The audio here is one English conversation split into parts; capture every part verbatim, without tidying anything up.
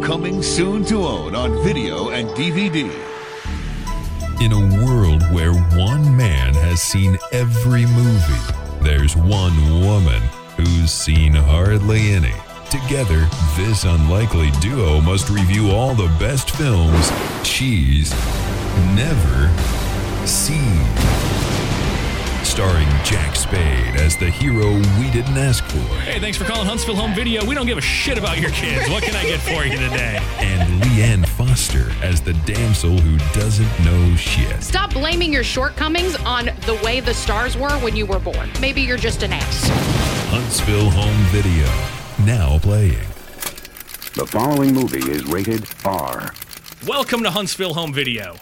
coming soon to own on video and D V D. In a world where one man has seen every movie, there's one woman who's seen hardly any. Together, this unlikely duo must review all the best films she's never seen. Starring Jack Spade as the hero we didn't ask for. Hey, thanks for calling Huntsville Home Video. We don't give a shit about your kids. What can I get for you today? And Leanne Foster as the damsel who doesn't know shit. Stop blaming your shortcomings on the way the stars were when you were born. Maybe you're just an ass. Huntsville Home Video, now playing. The following movie is rated R. Welcome to Huntsville Home Video.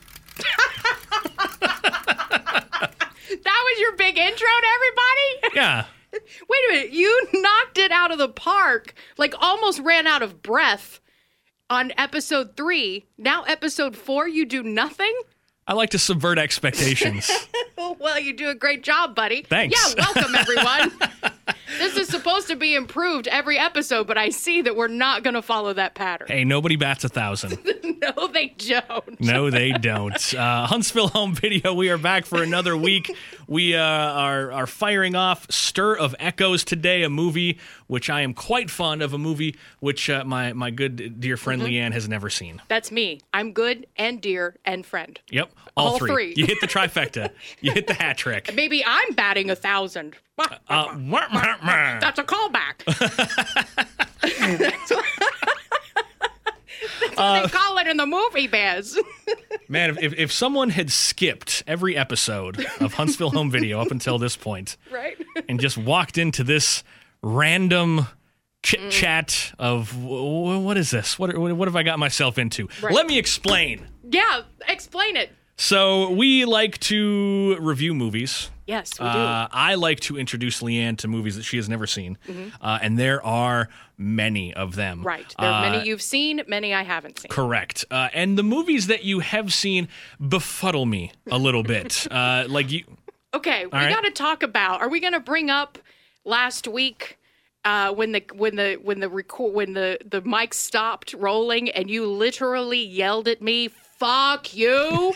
That was your big intro to everybody? Yeah. Wait a minute. You knocked it out of the park, like almost ran out of breath on episode three. Now episode four, you do nothing? I like to subvert expectations. Well, you do a great job, buddy. Thanks. Yeah, welcome, everyone. This is supposed to be improved every episode, but I see that we're not going to follow that pattern. Hey, nobody bats a thousand. No, they don't. No, they don't. Uh, Huntsville Home Video, we are back for another week. We uh, are, are firing off Stir of Echoes today, a movie which I am quite fond of, a movie which uh, my, my good dear friend mm-hmm. Leanne has never seen. That's me. I'm good and dear and friend. Yep, all, all three. three. You hit the trifecta. You hit the hat trick. Maybe I'm batting a thousand. Uh, That's a callback. That's what, that's what uh, they call it in the movie biz. Man, if, if someone had skipped every episode of Huntsville Home Video up until this point, right, and just walked into this random chit chat mm. of w- what is this? What what have I got myself into? Right. Let me explain. Yeah, explain it. So we like to review movies. Yes, we do. Uh, I like to introduce Leanne to movies that she has never seen, mm-hmm. uh, and there are many of them. Right. There are uh, many you've seen, many I haven't seen. Correct. Uh, and the movies that you have seen befuddle me a little bit. Uh, like you. Okay, we right? got to talk about. Are we going to bring up last week uh, when the when the when the record when the the mic stopped rolling and you literally yelled at me? Fuck you.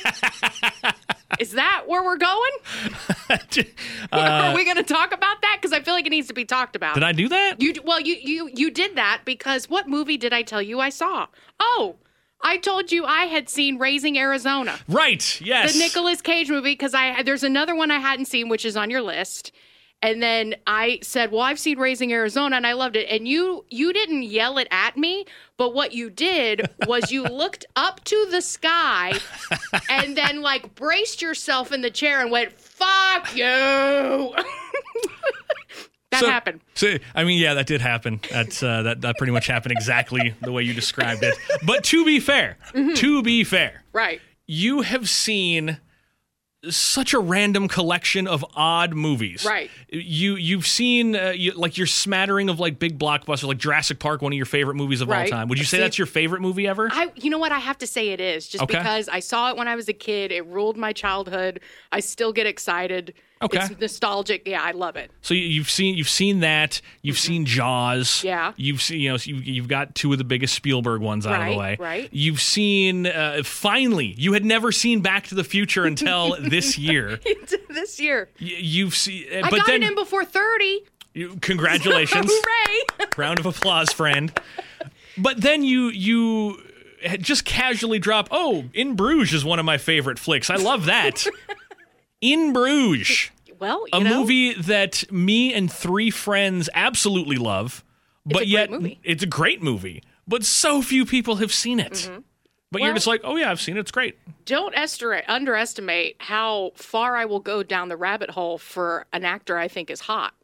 Is that where we're going? uh, Are we going to talk about that? Because I feel like it needs to be talked about. Did I do that? You well, you you you did that because what movie did I tell you I saw? Oh, I told you I had seen Raising Arizona. Right. Yes. The Nicolas Cage movie because I there's another one I hadn't seen which is on your list. And then I said, well, I've seen Raising Arizona, and I loved it. And you you didn't yell it at me, but what you did was you looked up to the sky and then, like, braced yourself in the chair and went, fuck you. That so, happened. So, I mean, yeah, that did happen. That's, uh, that, that pretty much happened exactly the way you described it. But to be fair, mm-hmm. to be fair, right, you have seen such a random collection of odd movies. Right. You, you've seen, uh, you, like, your smattering of, like, big blockbusters, like Jurassic Park, one of your favorite movies of right. all time. Would you say See, that's your favorite movie ever? I, you know what? I have to say it is, just okay. because I saw it when I was a kid. It ruled my childhood. I still get excited. Okay. It's nostalgic. Yeah, I love it. So you've seen you've seen that. You've mm-hmm. seen Jaws. Yeah. You've seen you know you, you've got two of the biggest Spielberg ones out right, of the way. Right. You've seen uh, finally. You had never seen Back to the Future until this year. This year. Y- you've seen. Uh, I but got then, it in before thirty. You, congratulations! Hooray! Round of applause, friend. But then you you just casually drop. Oh, In Bruges is one of my favorite flicks. I love that. In Bruges. Well, you a know, movie that me and three friends absolutely love, it's but a yet great movie. It's a great movie. But so few people have seen it. Mm-hmm. But well, you're just like, oh yeah, I've seen it. It's great. Don't estimate, underestimate how far I will go down the rabbit hole for an actor I think is hot.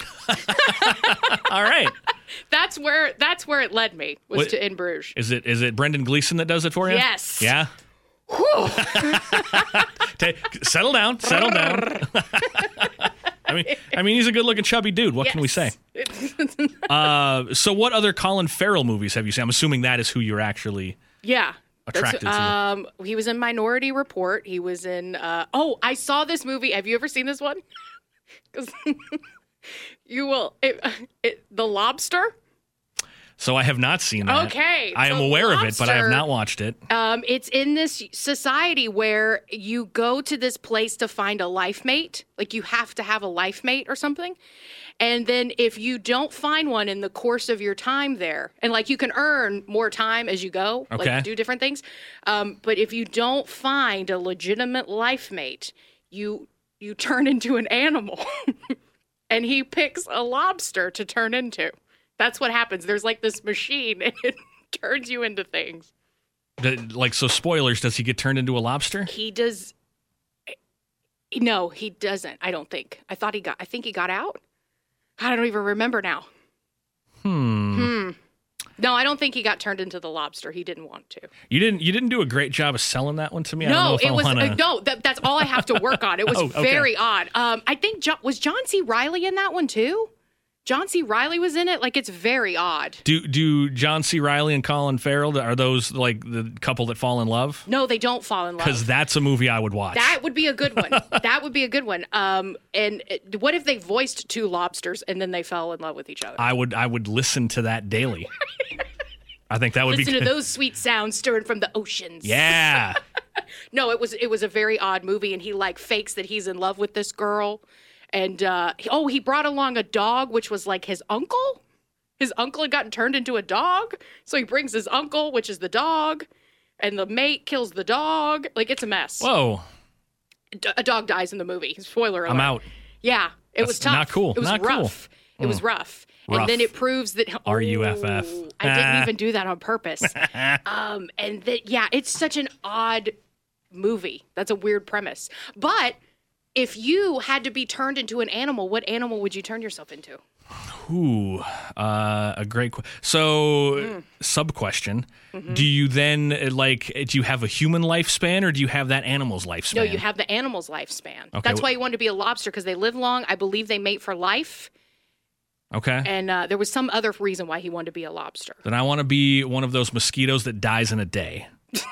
All right. That's where that's where it led me was what, to In Bruges. Is it is it Brendan Gleeson that does it for you? Yes. Yeah. Take, settle down. Settle down. I mean, I mean, he's a good-looking, chubby dude. What yes. can we say? uh, so, what other Colin Farrell movies have you seen? I'm assuming that is who you're actually yeah attracted to. Um, he was in Minority Report. He was in. Uh, oh, I saw this movie. Have you ever seen this one? Because you will. It, it, the Lobster. So I have not seen that. Okay, I am so aware of it, but I have Lobster- not watched it. Um, it's in this society where you go to this place to find a life mate. Like you have to have a life mate or something. And then if you don't find one in the course of your time there, and like you can earn more time as you go, Okay. like do different things. Um, but if you don't find a legitimate life mate, you you turn into an animal. And he picks a lobster to turn into. That's what happens. There's like this machine and it turns you into things. The- like, so spoilers, does he get turned into a lobster? He does. No, he doesn't. I don't think. I thought he got. I think he got out. I don't even remember now. Hmm. Hmm. No, I don't think he got turned into the lobster. He didn't want to. You didn't you didn't do a great job of selling that one to me. I don't know No, if it I was wanna... uh, no. That, that's all I have to work on. It was Oh, okay. very odd. Um, I think John, was John C. Reilly in that one too. John C. Reilly was in it. Like it's very odd. Do do John C. Reilly and Colin Farrell, are those like the couple that fall in love? No, they don't fall in love. Because that's a movie I would watch. That would be a good one. That would be a good one. Um, and uh, what if they voiced two lobsters and then they fell in love with each other? I would I would listen to that daily. I think that would Listen be to good. those sweet sounds stirring from the oceans. Yeah. No, it was it was a very odd movie, and he like fakes that he's in love with this girl, and uh, he- oh, he brought along a dog, which was like his uncle. His uncle had gotten turned into a dog, so he brings his uncle, which is the dog, and the mate kills the dog. Like it's a mess. Whoa. D- a dog dies in the movie. Spoiler alert. I'm out. Yeah, it was That's tough. not cool. It was Not cool. rough. It was rough. Rough. And then it proves that R U F F. Oh, I didn't even do that on purpose. um, and that yeah, it's such an odd movie. That's a weird premise. But if you had to be turned into an animal, what animal would you turn yourself into? Ooh, uh, a great question. So, sub question: Do you then uh, like? Do you have a human lifespan, or do you have that animal's lifespan? No, you have the animal's lifespan. Okay, That's wh- why you wanted to be a lobster because they live long. I believe they mate for life. Okay. And uh, there was some other reason why he wanted to be a lobster. Then I want to be one of those mosquitoes that dies in a day.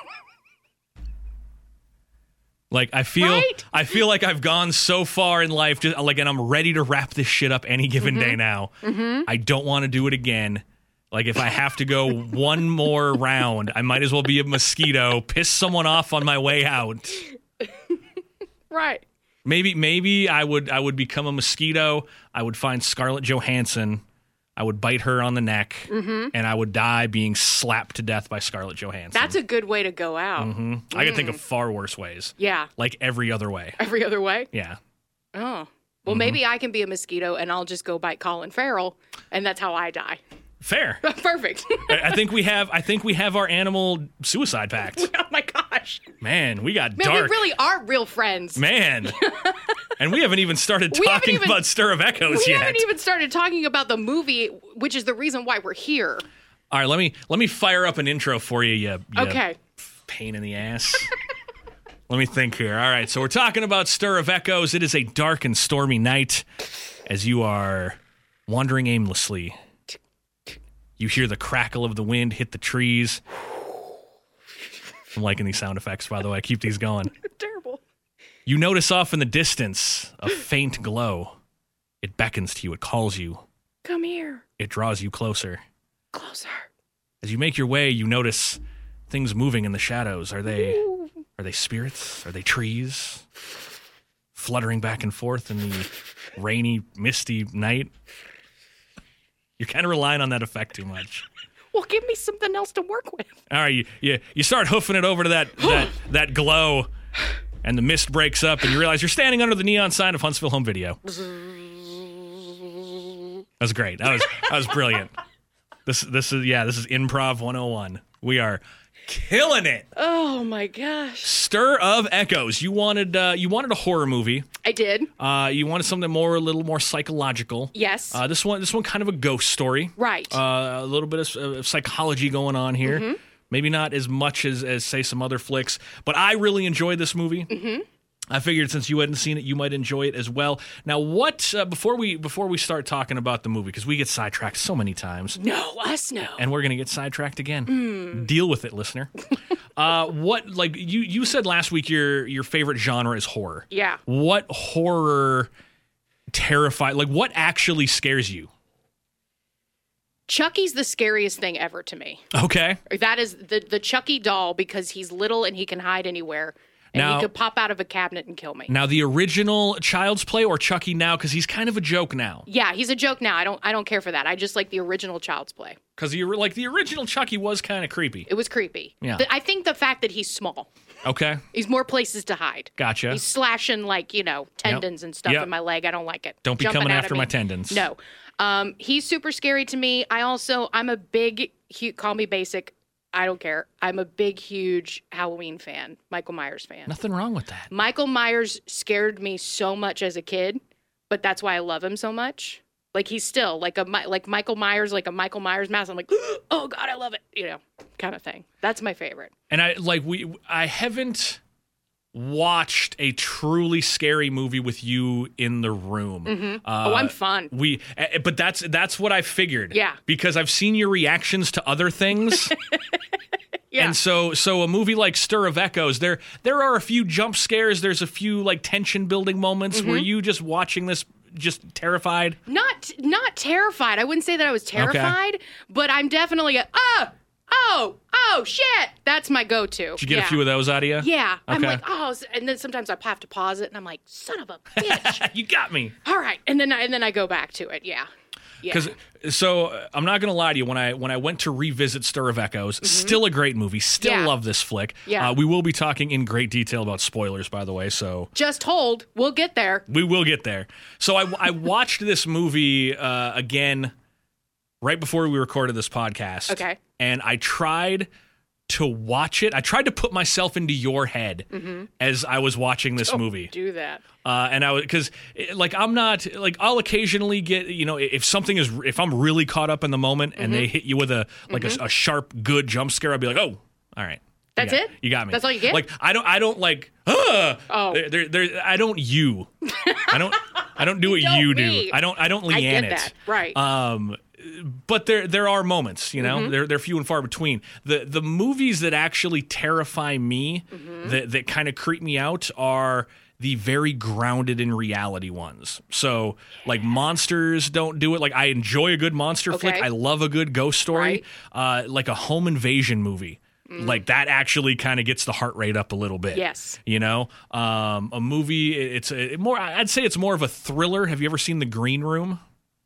Like I feel, Right? I feel like I've gone so far in life, just, like, and I'm ready to wrap this shit up any given Mm-hmm. day now. I don't want to do it again. Like if I have to go one more round, I might as well be a mosquito, piss someone off on my way out. Right. Maybe, maybe I would, I would become a mosquito. I would find Scarlett Johansson. I would bite her on the neck, and I would die being slapped to death by Scarlett Johansson. That's a good way to go out. I could think of far worse ways. Yeah. Like every other way. Every other way? Yeah. Oh. Well, maybe I can be a mosquito and I'll just go bite Colin Farrell, and that's how I die. Fair. Perfect. I I think we have I think we have our animal suicide pact. Oh my gosh. Man, we got Man, dark. we really are real friends. Man. And we haven't even started We haven't talking even- about Stir of Echoes We yet. haven't even started talking about the movie, which is the reason why we're here. All right, let me let me fire up an intro for you, you, you Okay. pain in the ass. Let me think here. All right, so we're talking about Stir of Echoes. It is a dark and stormy night as you are wandering aimlessly. You hear the crackle of the wind hit the trees. I'm liking these sound effects, by the way. Keep these going. Terrible. You notice off in the distance a faint glow. It beckons to you. It calls you. Come here. It draws you closer. Closer. As you make your way, you notice things moving in the shadows. Are they are they spirits? Are they trees? Fluttering back and forth in the rainy, misty night? You're kind of relying on that effect too much. Well, give me something else to work with. All right, you, you, you start hoofing it over to that, that, that glow, and the mist breaks up, and you realize you're standing under the neon sign of Huntsville Home Video. That was great. That was that was brilliant. This this is yeah, this is Improv one oh one. We are killing it. Oh my gosh. Stir of Echoes. You wanted uh, you wanted a horror movie. I did. Uh, you wanted something more a little more psychological. Yes. Uh, this one this one kind of a ghost story. Right. Uh, a little bit of, of psychology going on here. Mm-hmm. Maybe not as much as, as say some other flicks, but I really enjoyed this movie. Mm-hmm. I figured since you hadn't seen it, you might enjoy it as well. Now, what uh, before we before we start talking about the movie, because we get sidetracked so many times, no, us no. and we're gonna get sidetracked again. Mm. Deal with it, listener. uh, what like you you said last week your your favorite genre is horror. Yeah. What horror terrified? Like what actually scares you? Chucky's the scariest thing ever to me. Okay. That is the the Chucky doll because he's little and he can hide anywhere. And Now- he could pop out of a cabinet and kill me. Now, the original Child's Play or Chucky now, because he's kind of a joke now. Yeah, he's a joke now. I don't I don't care for that. I just like the original Child's Play. Because like the original Chucky was kind of creepy. It was creepy. Yeah. The- I think the fact that he's small. Okay. He's more places to hide. Gotcha. He's slashing like, you know, tendons Yep. and stuff Yep. in my leg. I don't like it. Don't be Jumping coming out of after me. my tendons. No. Um, he's super scary to me. I also, I'm a big, hu- call me basic. I don't care. I'm a big, huge Halloween fan, Michael Myers fan. Nothing wrong with that. Michael Myers scared me so much as a kid, but that's why I love him so much. Like he's still like a Mi- like Michael Myers, like a Michael Myers mask. I'm like, oh God, I love it. You know, kind of thing. That's my favorite. And I like we I haven't watched a truly scary movie with you in the room. Uh, oh, I'm fun. We, eh, but that's that's what I figured. Yeah. Because I've seen your reactions to other things. Yeah. And so, so a movie like Stir of Echoes, there there are a few jump scares. There's a few like tension building moments. Mm-hmm. Were you just watching this just terrified? Not not terrified. I wouldn't say that I was terrified, but I'm definitely a oh oh oh shit. That's my go-to. Did you get yeah. a few of those out of you? Yeah. I'm Okay. like oh, and then sometimes I have to pause it, and I'm like, son of a bitch. You got me. All right, and then I, and then I go back to it. Yeah. Yeah. Because so uh, I'm not gonna lie to you. When I when I went to revisit Stir of Echoes, still a great movie. Still Mm-hmm. Yeah. love this flick. Yeah. Uh, we will be talking in great detail about spoilers, by the way. So Just hold. We'll get there. we will get there. So I I watched this movie uh, again right before we recorded this podcast. Okay. And I tried to watch it. I tried to put myself into your head as I was watching this movie. Do that. Uh, and I was because like I'm not like I'll occasionally get you know if something is if I'm really caught up in the moment and Mm-hmm. they hit you with a like a, a sharp good jump scare, I'll be like, oh, all right. You That's got- it? You got me. That's all you get? Like I don't I don't like ah, Oh. there, there, there- I don't you I don't I don't do what don't you me. do. I don't I don't I Leanne get it. that. Right. Um, but there there are moments, you know, Mm-hmm. they're they're few and far between. The the movies that actually terrify me, Mm-hmm. that that kind of creep me out, are the very grounded in reality ones. So like monsters don't do it. Like I enjoy a good monster flick. Okay. I love a good ghost story. Right. Uh, like a home invasion movie. Like that actually kind of gets the heart rate up a little bit. Yes. You know, um, a movie. It's a, more. I'd say it's more of a thriller. Have you ever seen The Green Room?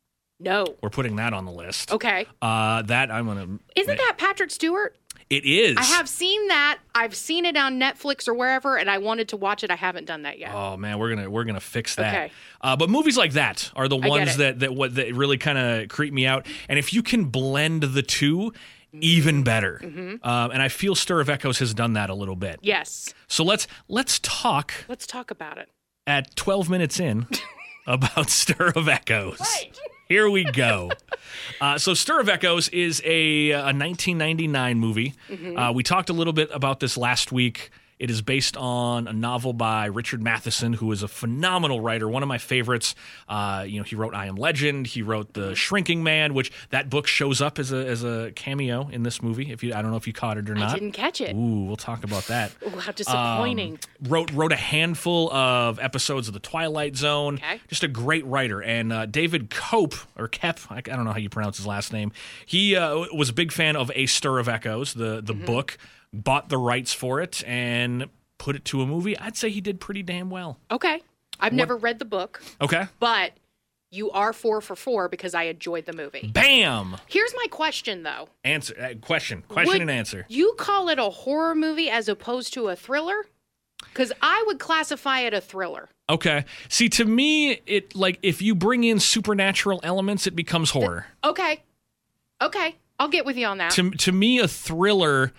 No. We're putting that on the list. Okay. Uh, that I'm gonna. Isn't that Patrick Stewart? It is. I have seen that. I've seen it on Netflix or wherever, and I wanted to watch it. I haven't done that yet. Oh man, we're gonna we're gonna fix that. Okay. Uh, but movies like that are the get ones it. that that what that really kind of creep me out. And if you can blend the two, even better. Mm-hmm. Um, and I feel Stir of Echoes has done that a little bit. Yes. So let's let's talk Let's talk about it. at twelve minutes in about Stir of Echoes. Right. Here we go. Uh, so Stir of Echoes is a, a nineteen ninety-nine movie. Mm-hmm. Uh, we talked a little bit about this last week. It is based on a novel by Richard Matheson, who is a phenomenal writer, one of my favorites. Uh, you know, he wrote I Am Legend. He wrote The Shrinking Man, which that book shows up as a as a cameo in this movie. If you, I don't know if you caught it or not. I didn't catch it. Ooh, we'll talk about that. Ooh, how disappointing. Um, wrote wrote a handful of episodes of The Twilight Zone. Okay. Just a great writer. And uh, David Koepp, or Kep, I, I don't know how you pronounce his last name. He uh, was a big fan of A Stir of Echoes, the the Mm-hmm. book. Bought the rights for it and put it to a movie. I'd say he did pretty damn well. Okay. I've never read the book, Okay. but you are four for four because I enjoyed the movie. Bam. Here's my question, though. Answer uh, question. Question Would and answer. You call it a horror movie as opposed to a thriller? Because I would classify it a thriller. Okay. See, to me, it like if you bring in supernatural elements, it becomes horror. Okay. Okay. I'll get with you on that. to to me, a thriller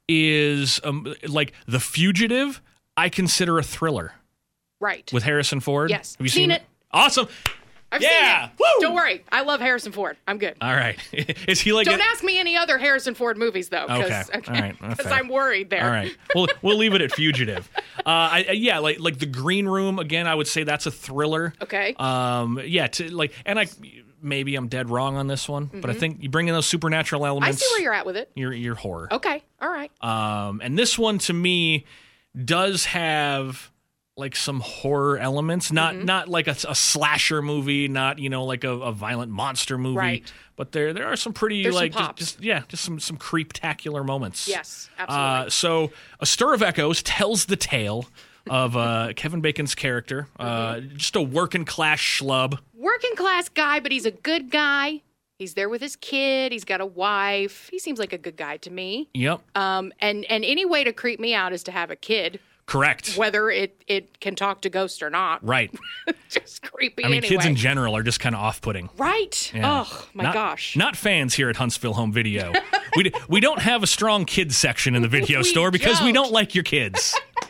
is um, like The Fugitive. I consider a thriller right. with Harrison Ford. Yes. Have you Seen seen, it. Awesome. I've yeah. seen it. Woo! Don't worry. I love Harrison Ford. I'm good. All right. Is he like? Don't a- ask me any other Harrison Ford movies, though. Okay. Cause, All right. That's Because fair. I'm worried there. All right. We'll we'll leave it at Fugitive. Uh, I, I- yeah, like like The Green Room again. I would say that's a thriller. Okay. Um. Yeah. To like, and I maybe I'm dead wrong on this one, but I think you bring in those supernatural I elements. see where you're at with it. You're you're horror. Okay. All right. Um, and this one to me does have like some horror elements, not Mm-hmm. not like a, a slasher movie, not you know like a, a violent monster movie, Right. but there there are some pretty There's some like just, pops. just yeah just some some creep-tacular moments. Yes, Uh, absolutely. so A Stir of Echoes tells the tale of uh, Kevin Bacon's character, uh, Mm-hmm. just a working class schlub. Working class guy, but he's a good guy. He's there with his kid. He's got a wife. He seems like a good guy to me. Yep, Um, and and any way to creep me out is to have a kid, correct. whether it it can talk to ghosts or not. Right. Just creepy. I mean, anyway. kids in general are just kind of off-putting. Right. Yeah. Oh my Not- gosh. Not fans here at Huntsville Home Video. we d- we don't have a strong kids section in the video We store because we don't. don't like your kids.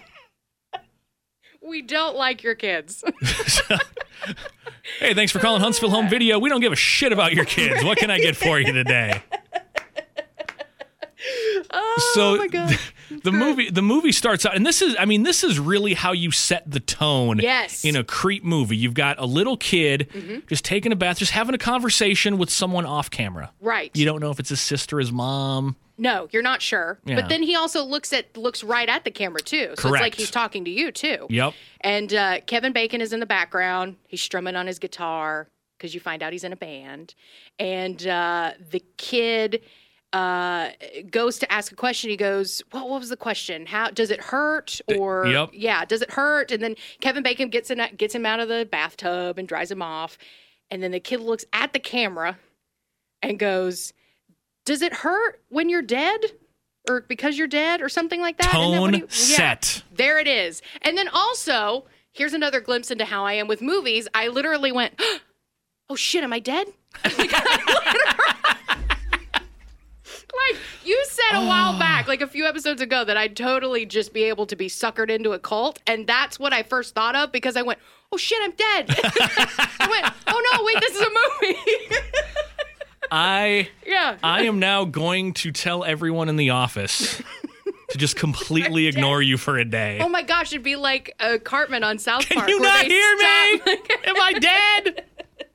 We don't like your kids. Hey, thanks for calling Huntsville Home Video. We don't give a shit about your kids. What can I get for you today? Oh So my god. the movie the movie starts out, and this is I mean this is really how you set the tone Yes. in a creep movie. You've got a little kid just taking a bath, just having a conversation with someone off camera. Right. You don't know if it's his sister, his mom. No, you're not sure. Yeah. But then he also looks at looks right at the camera too. So it's Correct. like he's talking to you too. Yep. And uh, Kevin Bacon is in the background. He's strumming on his guitar because you find out he's in a band. And uh, the kid uh, goes to ask a question. He goes, "Well, what was the question? How does it hurt?" Or yep. yeah, does it hurt? And then Kevin Bacon gets in, gets him out of the bathtub and dries him off. And then the kid looks at the camera and goes, "Does it hurt when you're dead? Or because you're dead or something like that?" Isn't that what Tone he- yeah. set. There it is. And then also, here's another glimpse into how I am with movies. I literally went, "Oh shit, am I dead?" Like you said a while back, like a few episodes ago, that I'd totally just be able to be suckered into a cult. And that's what I first thought of because I went, "Oh shit, I'm dead." I went, "Oh no, wait, this is a movie." I Yeah. I am now going to tell everyone in the office to just completely ignore you for a day. Oh my gosh, it'd be like uh, Cartman on South Can Park. you where not they hear me? stop- Am I dead?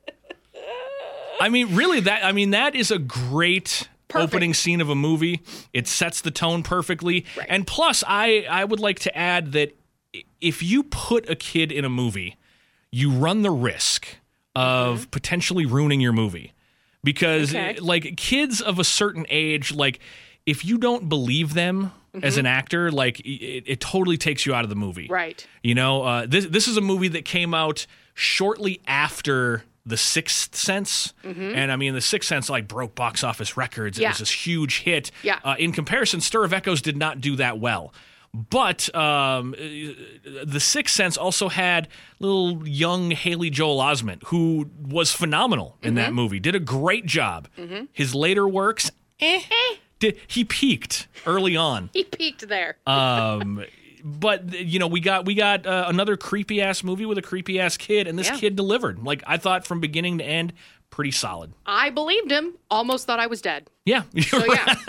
I mean, really, that I mean that is a great Perfect. opening scene of a movie. It sets the tone perfectly. Right. And plus, I I would like to add that i- if you put a kid in a movie, you run the risk of Mm-hmm. potentially ruining your movie. Because Okay. like kids of a certain age, like if you don't believe them as an actor, like it, it totally takes you out of the movie. Right. You know, uh, this this is a movie that came out shortly after The Sixth Sense, and I mean, The Sixth Sense like broke box office records. It Yeah. was this huge hit. Yeah. Uh, in comparison, Stir of Echoes did not do that well. But um, uh, The Sixth Sense also had little young Haley Joel Osment, who was phenomenal in that movie. Did a great job. His later works, eh, did, he peaked early on. He peaked there. Um, but you know, we got we got uh, another creepy ass movie with a creepy ass kid, and this Yeah. kid delivered. Like I thought from beginning to end, pretty solid. I believed him. Almost thought I was dead. Yeah, you're So right. yeah,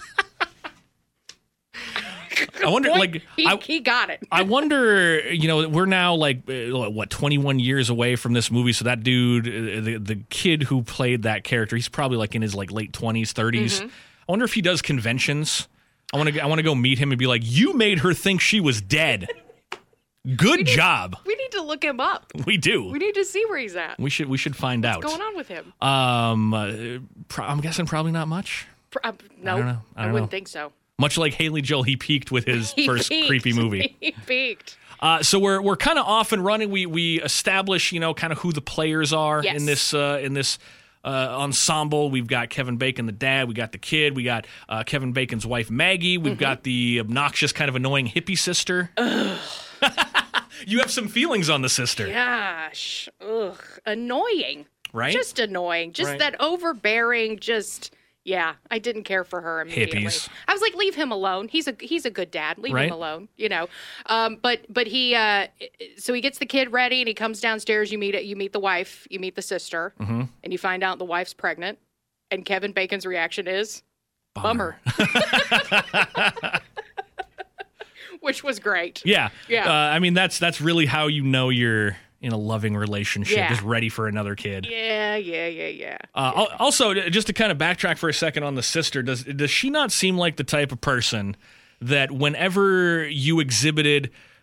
I wonder, Point, like, he, I, he got it. I wonder, you know, we're now like uh, what twenty-one years away from this movie. So that dude, uh, the the kid who played that character, he's probably like in his like late twenties, thirties. Mm-hmm. I wonder if he does conventions. I want to I want to go meet him and be like, you made her think she was dead. Good job. We need to look him up. We do. We need to see where he's at. We should we should find out. What's going on with him? Um, uh, pro- I'm guessing probably not much. Pr- uh, no, don't know. I I, don't wouldn't know. think so. Much like Haley Joel, he peaked with his He first peaked. creepy movie. He peaked. Uh, so we're we're kind of off and running. We we establish you know kind of who the players are Yes. in this uh, in this uh, ensemble. We've got Kevin Bacon, the dad. We got the kid. We got uh, Kevin Bacon's wife Maggie. We've Mm-hmm. got the obnoxious, kind of annoying hippie sister. You have some feelings on the sister, Gosh, ugh, annoying. right? Just annoying. Just Right. that overbearing. Just yeah, I didn't care for her immediately. Hippies. I was like, leave him alone. He's a he's a good dad. Leave Right. him alone. You know. Um, but but he uh, so he gets the kid ready and he comes downstairs. You meet it. You meet the wife. You meet the sister, Mm-hmm. and you find out the wife's pregnant. And Kevin Bacon's reaction is Bummer. bummer. Which was great. Yeah, Yeah. Uh, I mean, that's that's really how you know you're in a loving relationship, Yeah. just ready for another kid. Yeah, yeah, yeah, yeah. Uh, al- Also, just to kind of backtrack for a second on the sister, does does she not seem like the type of person that whenever you exhibited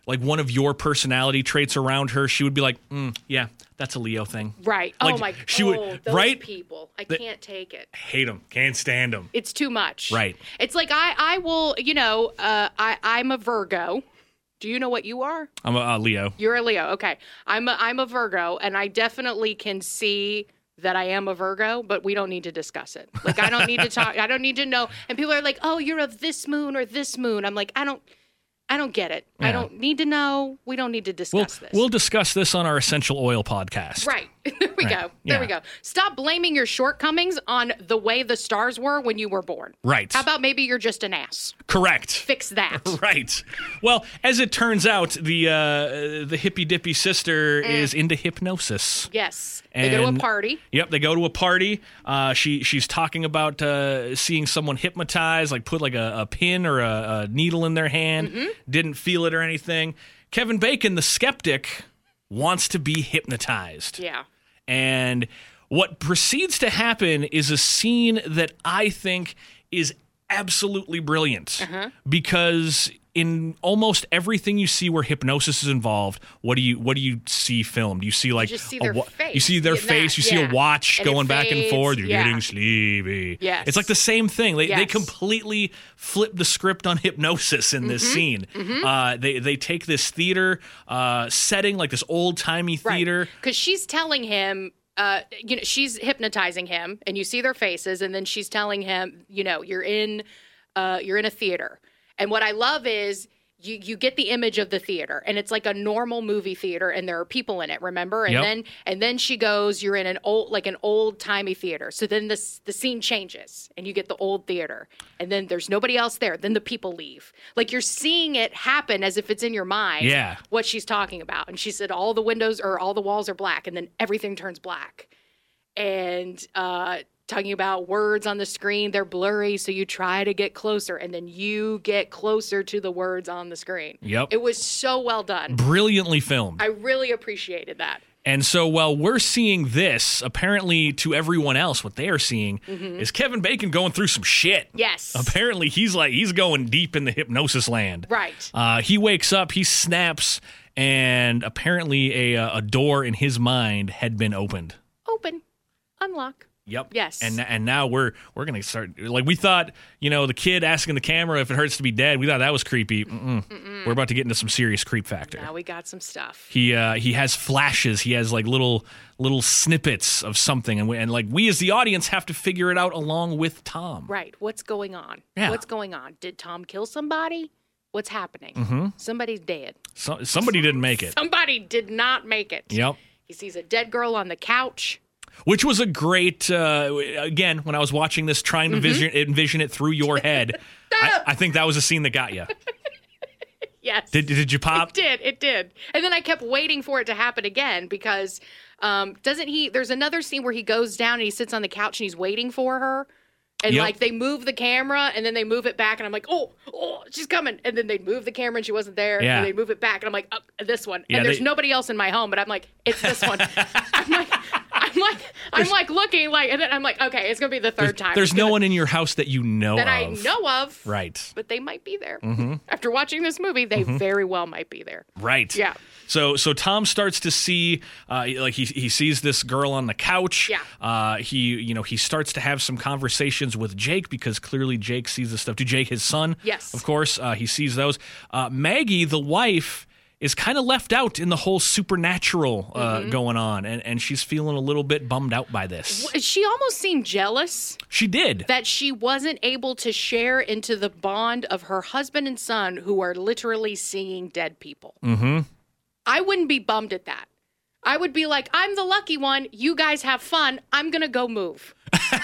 like one of your personality traits around her, she would be like, mm, yeah, that's a Leo thing. Right. Like, oh my she oh, would, those right? people. I The- can't take it. Hate them. Can't stand them. It's too much. Right. It's like I I will, you know, uh I I'm a Virgo. Do you know what you are? I'm a uh, Leo. You're a Leo. Okay. I'm a I'm a Virgo, and I definitely can see that I am a Virgo, but we don't need to discuss it. Like, I don't need to talk. I don't need to know. And people are like, "Oh, you're of this moon or this moon." I'm like, I don't I don't get it. I Yeah. don't need to know. We don't need to discuss We'll, this. we'll discuss this on our Essential Oil podcast. Right. There we Right. go. There Yeah. we go. Stop blaming your shortcomings on the way the stars were when you were born. Right. How about maybe you're just an ass? Correct. Fix that. Right. Well, as it turns out, the uh, the hippy dippy sister is into hypnosis. Yes. They go to a And- party. Yep, they go to a party. Uh, she she's talking about uh, seeing someone hypnotized, like put like a, a pin or a, a needle in their hand, Mm-hmm. didn't feel it or anything. Kevin Bacon, the skeptic, wants to be hypnotized. Yeah. And what proceeds to happen is a scene that I think is absolutely brilliant Uh-huh. because in almost everything you see where hypnosis is involved, what do you what do you see filmed? You see like just see a their wa- face. You see their Yeah, face. that, You see yeah. a watch And it going back and fades, forth. You're yeah. getting sleepy. Yes. It's like the same thing. They they Yes. completely flip the script on hypnosis in this scene. Uh, they they take this theater uh, setting, like this old timey theater. Because she's telling him, uh, you know, she's hypnotizing him, and you see their faces, and then she's telling him, you know, you're in, uh, you're in a theater, and what I love is. You, you get the image of the theater, and it's like a normal movie theater, and there are people in it. Remember, and Yep. then and then she goes, "You're in an old, like an old timey theater." So then this the scene changes, and you get the old theater, and then there's nobody else there. Then the people leave. Like you're seeing it happen as if it's in your mind. Yeah. What she's talking about, and she said all the windows or all the walls are black, and then everything turns black, and uh, talking about words on the screen, they're blurry, so you try to get closer, and then you get closer to the words on the screen. Yep. It was so well done. Brilliantly filmed. I really appreciated that. And so while we're seeing this, apparently to everyone else, what they are seeing is Kevin Bacon going through some shit. Yes. Apparently he's like, he's going deep in the hypnosis land. Right. Uh, he wakes up, he snaps, and apparently a, a door in his mind had been opened. Open. Unlock. Yep. Yes. And and now we're we're gonna start like we thought. You know, the kid asking the camera if it hurts to be dead. We thought that was creepy. Mm-mm. We're about to get into some serious creep factor. Now we got some stuff. He uh, he has flashes. He has like little little snippets of something, and we, and like we as the audience have to figure it out along with Tom. Right. What's going on? Yeah. What's going on? Did Tom kill somebody? What's happening? Mm-hmm. Somebody's dead. So, somebody didn't make it. Somebody did not make it. Yep. He sees a dead girl on the couch. Which was a great, uh, again, when I was watching this, trying to Mm-hmm. vision, envision it through your head, I, I think that was a scene that got you. Yes. Did, did you pop? It did. It did. And then I kept waiting for it to happen again because um, doesn't he? There's another scene where he goes down and he sits on the couch and he's waiting for her. And Yep. like they move the camera and then they move it back and I'm like, oh, oh, she's coming. And then they move the camera and she wasn't there. Yeah. And they move it back and I'm like, oh, this one. Yeah, and there's they- nobody else in my home, but I'm like, it's this one. I'm like, I'm like, I'm like looking like, and then I'm like, okay, it's gonna be the third There's, time. there's It's no gonna- one in your house that you know that of. I know of. Right. But they might be there. Mm-hmm. After watching this movie, they very well might be there. Right. Yeah. So so Tom starts to see, uh, like he he sees this girl on the couch. Yeah. Uh, he you know he starts to have some conversations with Jake because clearly Jake sees this stuff. To Jake, his son. Yes. Of course, uh, he sees those. Uh, Maggie, the wife, is kind of left out in the whole supernatural uh, Mm-hmm. going on, and and she's feeling a little bit bummed out by this. She almost seemed jealous She did. that she wasn't able to share into the bond of her husband and son who are literally seeing dead people. Mm-hmm. I wouldn't be bummed at that. I would be like, I'm the lucky one. You guys have fun. I'm going to go move.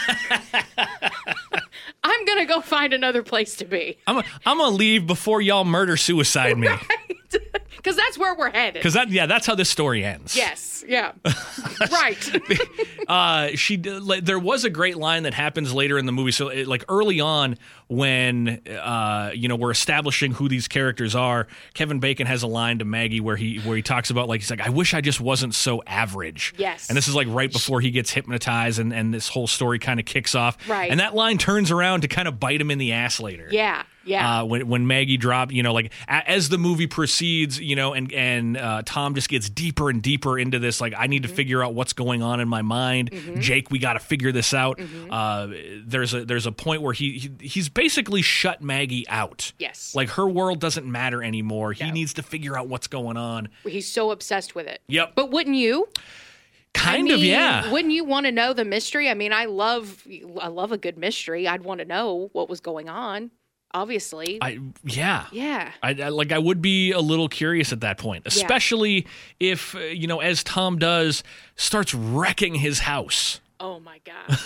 I'm going to go find another place to be. I'm a, I'm gonna leave before y'all murder suicide me. Because that's where we're headed. Because that yeah, that's how this story ends. Yes. Yeah. Right. Uh, she did- like, there was a great line that happens later in the movie. So it, like early on, when uh, you know we're establishing who these characters are, Kevin Bacon has a line to Maggie where he where he talks about like he's like, I wish I just wasn't so average. Yes. And this is like right before he gets hypnotized, and and this whole story kind of kicks off. Right. And that line turns around to kind of bite him in the ass later. Yeah. Yeah. Uh, when when Maggie dropped, you know, like a, as the movie proceeds, you know, and and uh, Tom just gets deeper and deeper into this. Like, I need Mm-hmm. to figure out what's going on in my mind. Mm-hmm. Jake, we got to figure this out. Mm-hmm. Uh, there's a there's a point where he, he he's basically shut Maggie out. Yes. Like, her world doesn't matter anymore. He No. needs to figure out what's going on. He's so obsessed with it. Yep. But wouldn't you? Kind I of, mean, yeah. Wouldn't you want to know the mystery? I mean, I love I love a good mystery. I'd want to know what was going on. Obviously. I yeah. yeah. I, I like I would be a little curious at that point, especially if uh, you know, as Tom does, starts wrecking his house. Oh my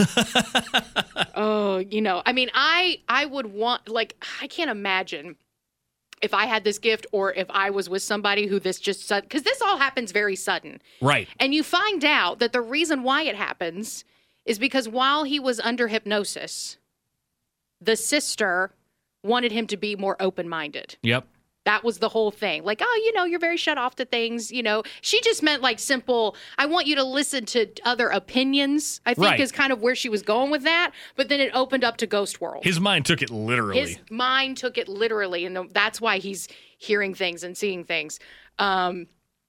god. oh, you know, I mean, I I would want, like, I can't imagine if I had this gift or if I was with somebody who this just sudden, because this all happens very sudden. Right. And you find out that the reason why it happens is because while he was under hypnosis, the sister wanted him to be more open-minded. Yep. That was the whole thing. Like, oh, you know, you're very shut off to things. You know, she just meant like simple, I want you to listen to other opinions, I think Right. is kind of where she was going with that. But then it opened up to Ghost World. His mind took it literally. His mind took it literally. And that's why he's hearing things and seeing things. Um,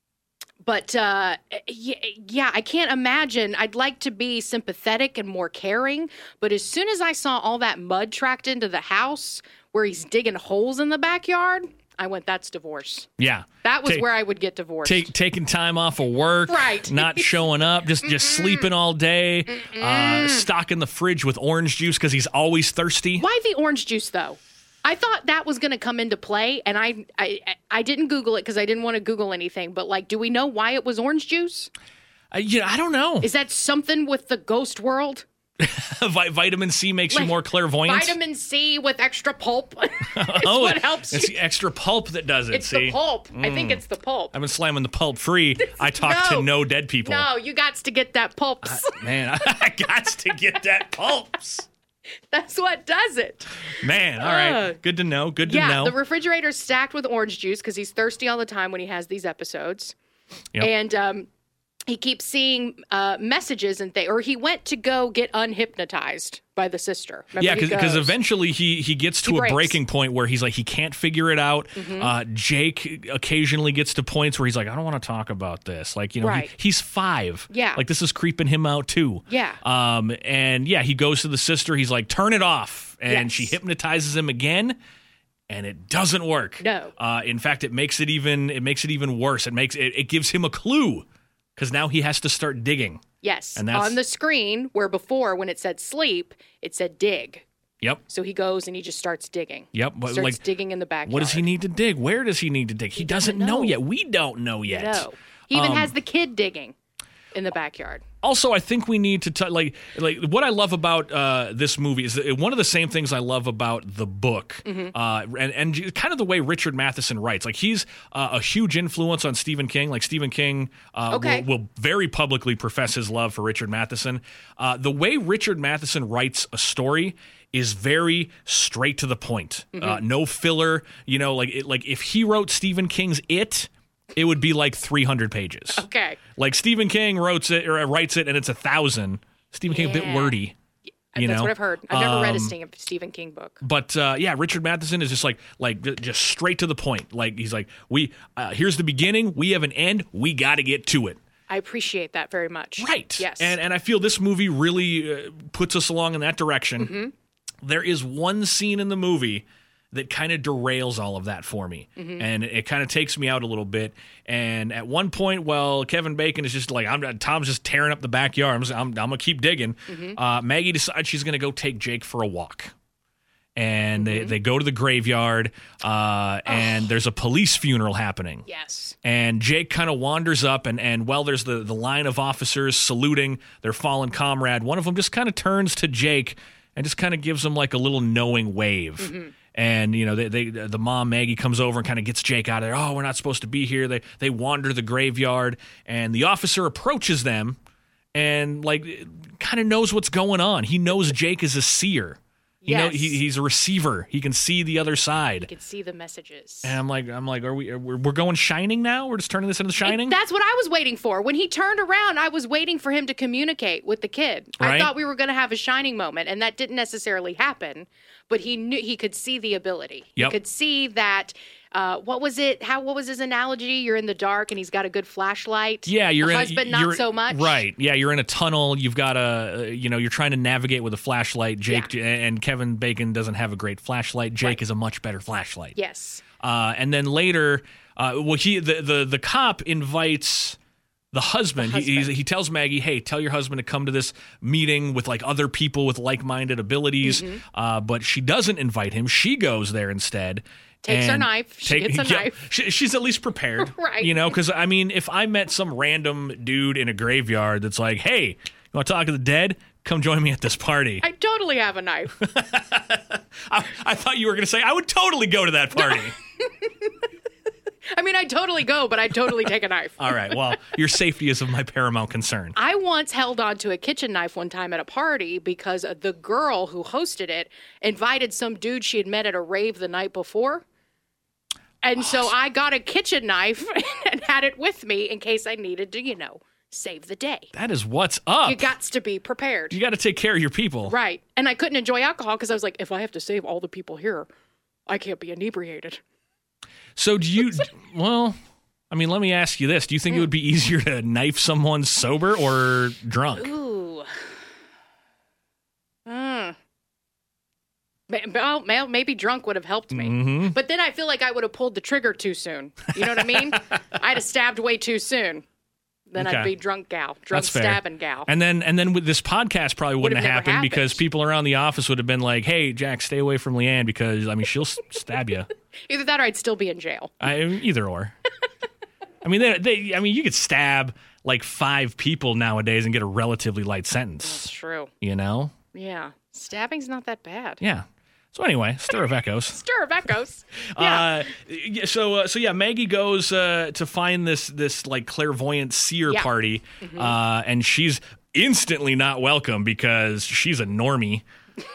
but uh, yeah, yeah, I can't imagine. I'd like to be sympathetic and more caring. But as soon as I saw all that mud tracked into the house where he's digging holes in the backyard, I went, that's divorce. yeah. That was Ta- where I would get divorced. Take, taking time off of work, Right. not showing up, just just sleeping all day, uh, stocking the fridge with orange juice because he's always thirsty. Why the orange juice, though? I thought that was going to come into play, and I I, I didn't Google it because I didn't want to Google anything. But, like, do we know why it was orange juice? Uh, yeah, I don't know. Is that something with the ghost world? Vi- vitamin C makes you Like, more clairvoyant. Vitamin C with extra pulp is oh, what helps it's you. the extra pulp that does it. It's see, the pulp. I think it's the pulp. I've been slamming the pulp free. I talk No. to no dead people. No, you got to get that pulps. Man, I got to get that pulps. That's what does it. Man, all right. Uh, Good to know. Good to Yeah, know. the refrigerator's stacked with orange juice because he's thirsty all the time when he has these episodes. Yep. And um, he keeps seeing uh, messages and things, or he went to go get unhypnotized by the sister. Remember, Yeah, he because goes- eventually he he gets to He a breaks. Mm-hmm. breaking point where he's like he can't figure it out. Uh, Jake occasionally gets to points where he's like, I don't want to talk about this. Like, you know, Right. he, he's five. Yeah. like this is creeping him out too. Yeah. Um, and yeah, he goes to the sister. He's like, turn it off, and Yes. she hypnotizes him again. And it doesn't work. No. Uh, in fact, it makes it even it makes it even worse. It makes it, it gives him a clue because now he has to start digging. Yes, And that's- on the screen where before when it said sleep, it said dig. Yep. So he goes and he just starts digging. Yep. But Starts like, digging in the backyard. what does he need to dig? Where does he need to dig? He, doesn't, doesn't know. know. yet. We don't know yet. No. He even Um, has the kid digging in the backyard. Also, I think we need to t- like like what I love about uh, this movie is that one of the same things I love about the book, Mm-hmm. uh, and and kind of the way Richard Matheson writes. Like he's uh, a huge influence on Stephen King. Like Stephen King uh, Okay. will, will very publicly profess his love for Richard Matheson. Uh, the way Richard Matheson writes a story is very straight to the point. Mm-hmm. Uh, no filler. You know, like it, like if he wrote Stephen King's It, it would be like three hundred pages. Okay. Like Stephen King wrote it or writes it and it's a thousand. Stephen King a bit Yeah. wordy. You That's know? what I've heard. I've never read a Um, Stephen Stephen King book. But uh, yeah, Richard Matheson is just like like j- just straight to the point. Like he's like, we uh, here's the beginning, we have an end, we got to get to it. I appreciate that very much. Right. Yes. And and I feel this movie really uh, puts us along in that direction. Mm-hmm. There is one scene in the movie that kind of derails all of that for me. Mm-hmm. And it kind of takes me out a little bit. And at one point, well, Kevin Bacon is just like, I'm Tom's just tearing up the backyard. I'm, just, I'm, I'm going to keep digging. Mm-hmm. Uh, Maggie decides she's going to go take Jake for a walk. And Mm-hmm. they, they go to the graveyard, uh, and there's a police funeral happening. Yes. And Jake kind of wanders up, and, and well, there's the, the line of officers saluting their fallen comrade. One of them just kind of turns to Jake and just kind of gives him like a little knowing wave. Mm-hmm. And, you know, they, they the mom, Maggie, comes over and kind of gets Jake out of there. Oh, we're not supposed to be here. They, they wander the graveyard, and the officer approaches them and, like, kind of knows what's going on. He knows Jake is a seer. You know, Yes. he, he's a receiver. He can see the other You side. can see the messages. And I'm like, I'm like, are we? Are, we're we're going Shining now? We're just turning this into The Shining. That's what I was waiting for. When he turned around, I was waiting for him to communicate with the kid. I Right. thought we were going to have a Shining moment, and that didn't necessarily happen. But he knew he could see the ability. Yep. He could see that. Uh, what was it? How? What was his analogy? You're in the dark, and he's got a good flashlight. Yeah, you're the in. husband, you're, not so much. Right. Yeah, you're in a tunnel. You've got a. You know, you're trying to navigate with a flashlight. Jake and Kevin Bacon doesn't have a great flashlight. Jake Right. is a much better flashlight. Yes. Uh, and then later, uh, well, he the, the the cop invites the husband. The He, he's, husband. he tells Maggie, "Hey, tell your husband to come to this meeting with like other people with like-minded abilities." Mm-hmm. Uh, but she doesn't invite him. She goes there instead. Takes her and knife. She gets a yeah, knife. she- she's at least prepared, Right. You know, because I mean, if I met some random dude in a graveyard that's like, "Hey, you want to talk to the dead? Come join me at this party." I totally have a knife. I, I thought you were going to say, "I would totally go to that party." I mean, I totally go, but I totally take a knife. All right. Well, your safety is of my paramount concern. I once held onto a kitchen knife one time at a party because the girl who hosted it invited some dude she had met at a rave the night before. And so I got a kitchen knife and had it with me in case I needed to, you know, save the day. That is what's up. You got to be prepared. You got to take care of your people. Right. And I couldn't enjoy alcohol because I was like, if I have to save all the people here, I can't be inebriated. So do you, well, I mean, let me ask you this. Do you think it would be easier to knife someone sober or drunk? Ooh. Mm. Ma- Well, well, maybe drunk would have helped me. Mm-hmm. But then I feel like I would have pulled the trigger too soon. You know what I mean? I'd have stabbed way too soon. Then Okay. I'd be drunk gal, drunk That's fair. stabbing gal. And then, and then with this podcast probably wouldn't Would've have never happened because happened. people around the office would have been like, "Hey, Jack, stay away from Leanne because I mean she'll s- stab you." Either that or I'd still be in jail. I, either or. I mean, they, they, I mean, you could stab like five people nowadays and get a relatively light sentence. It's true. You know? Yeah. Stabbing's not that bad. Yeah. So anyway, Stir of Echoes. Stir of echoes. Yeah. Uh, yeah, so uh, so yeah, Maggie goes uh, to find this this like clairvoyant seer Yeah. Mm-hmm. party, uh, and she's instantly not welcome because she's a normie.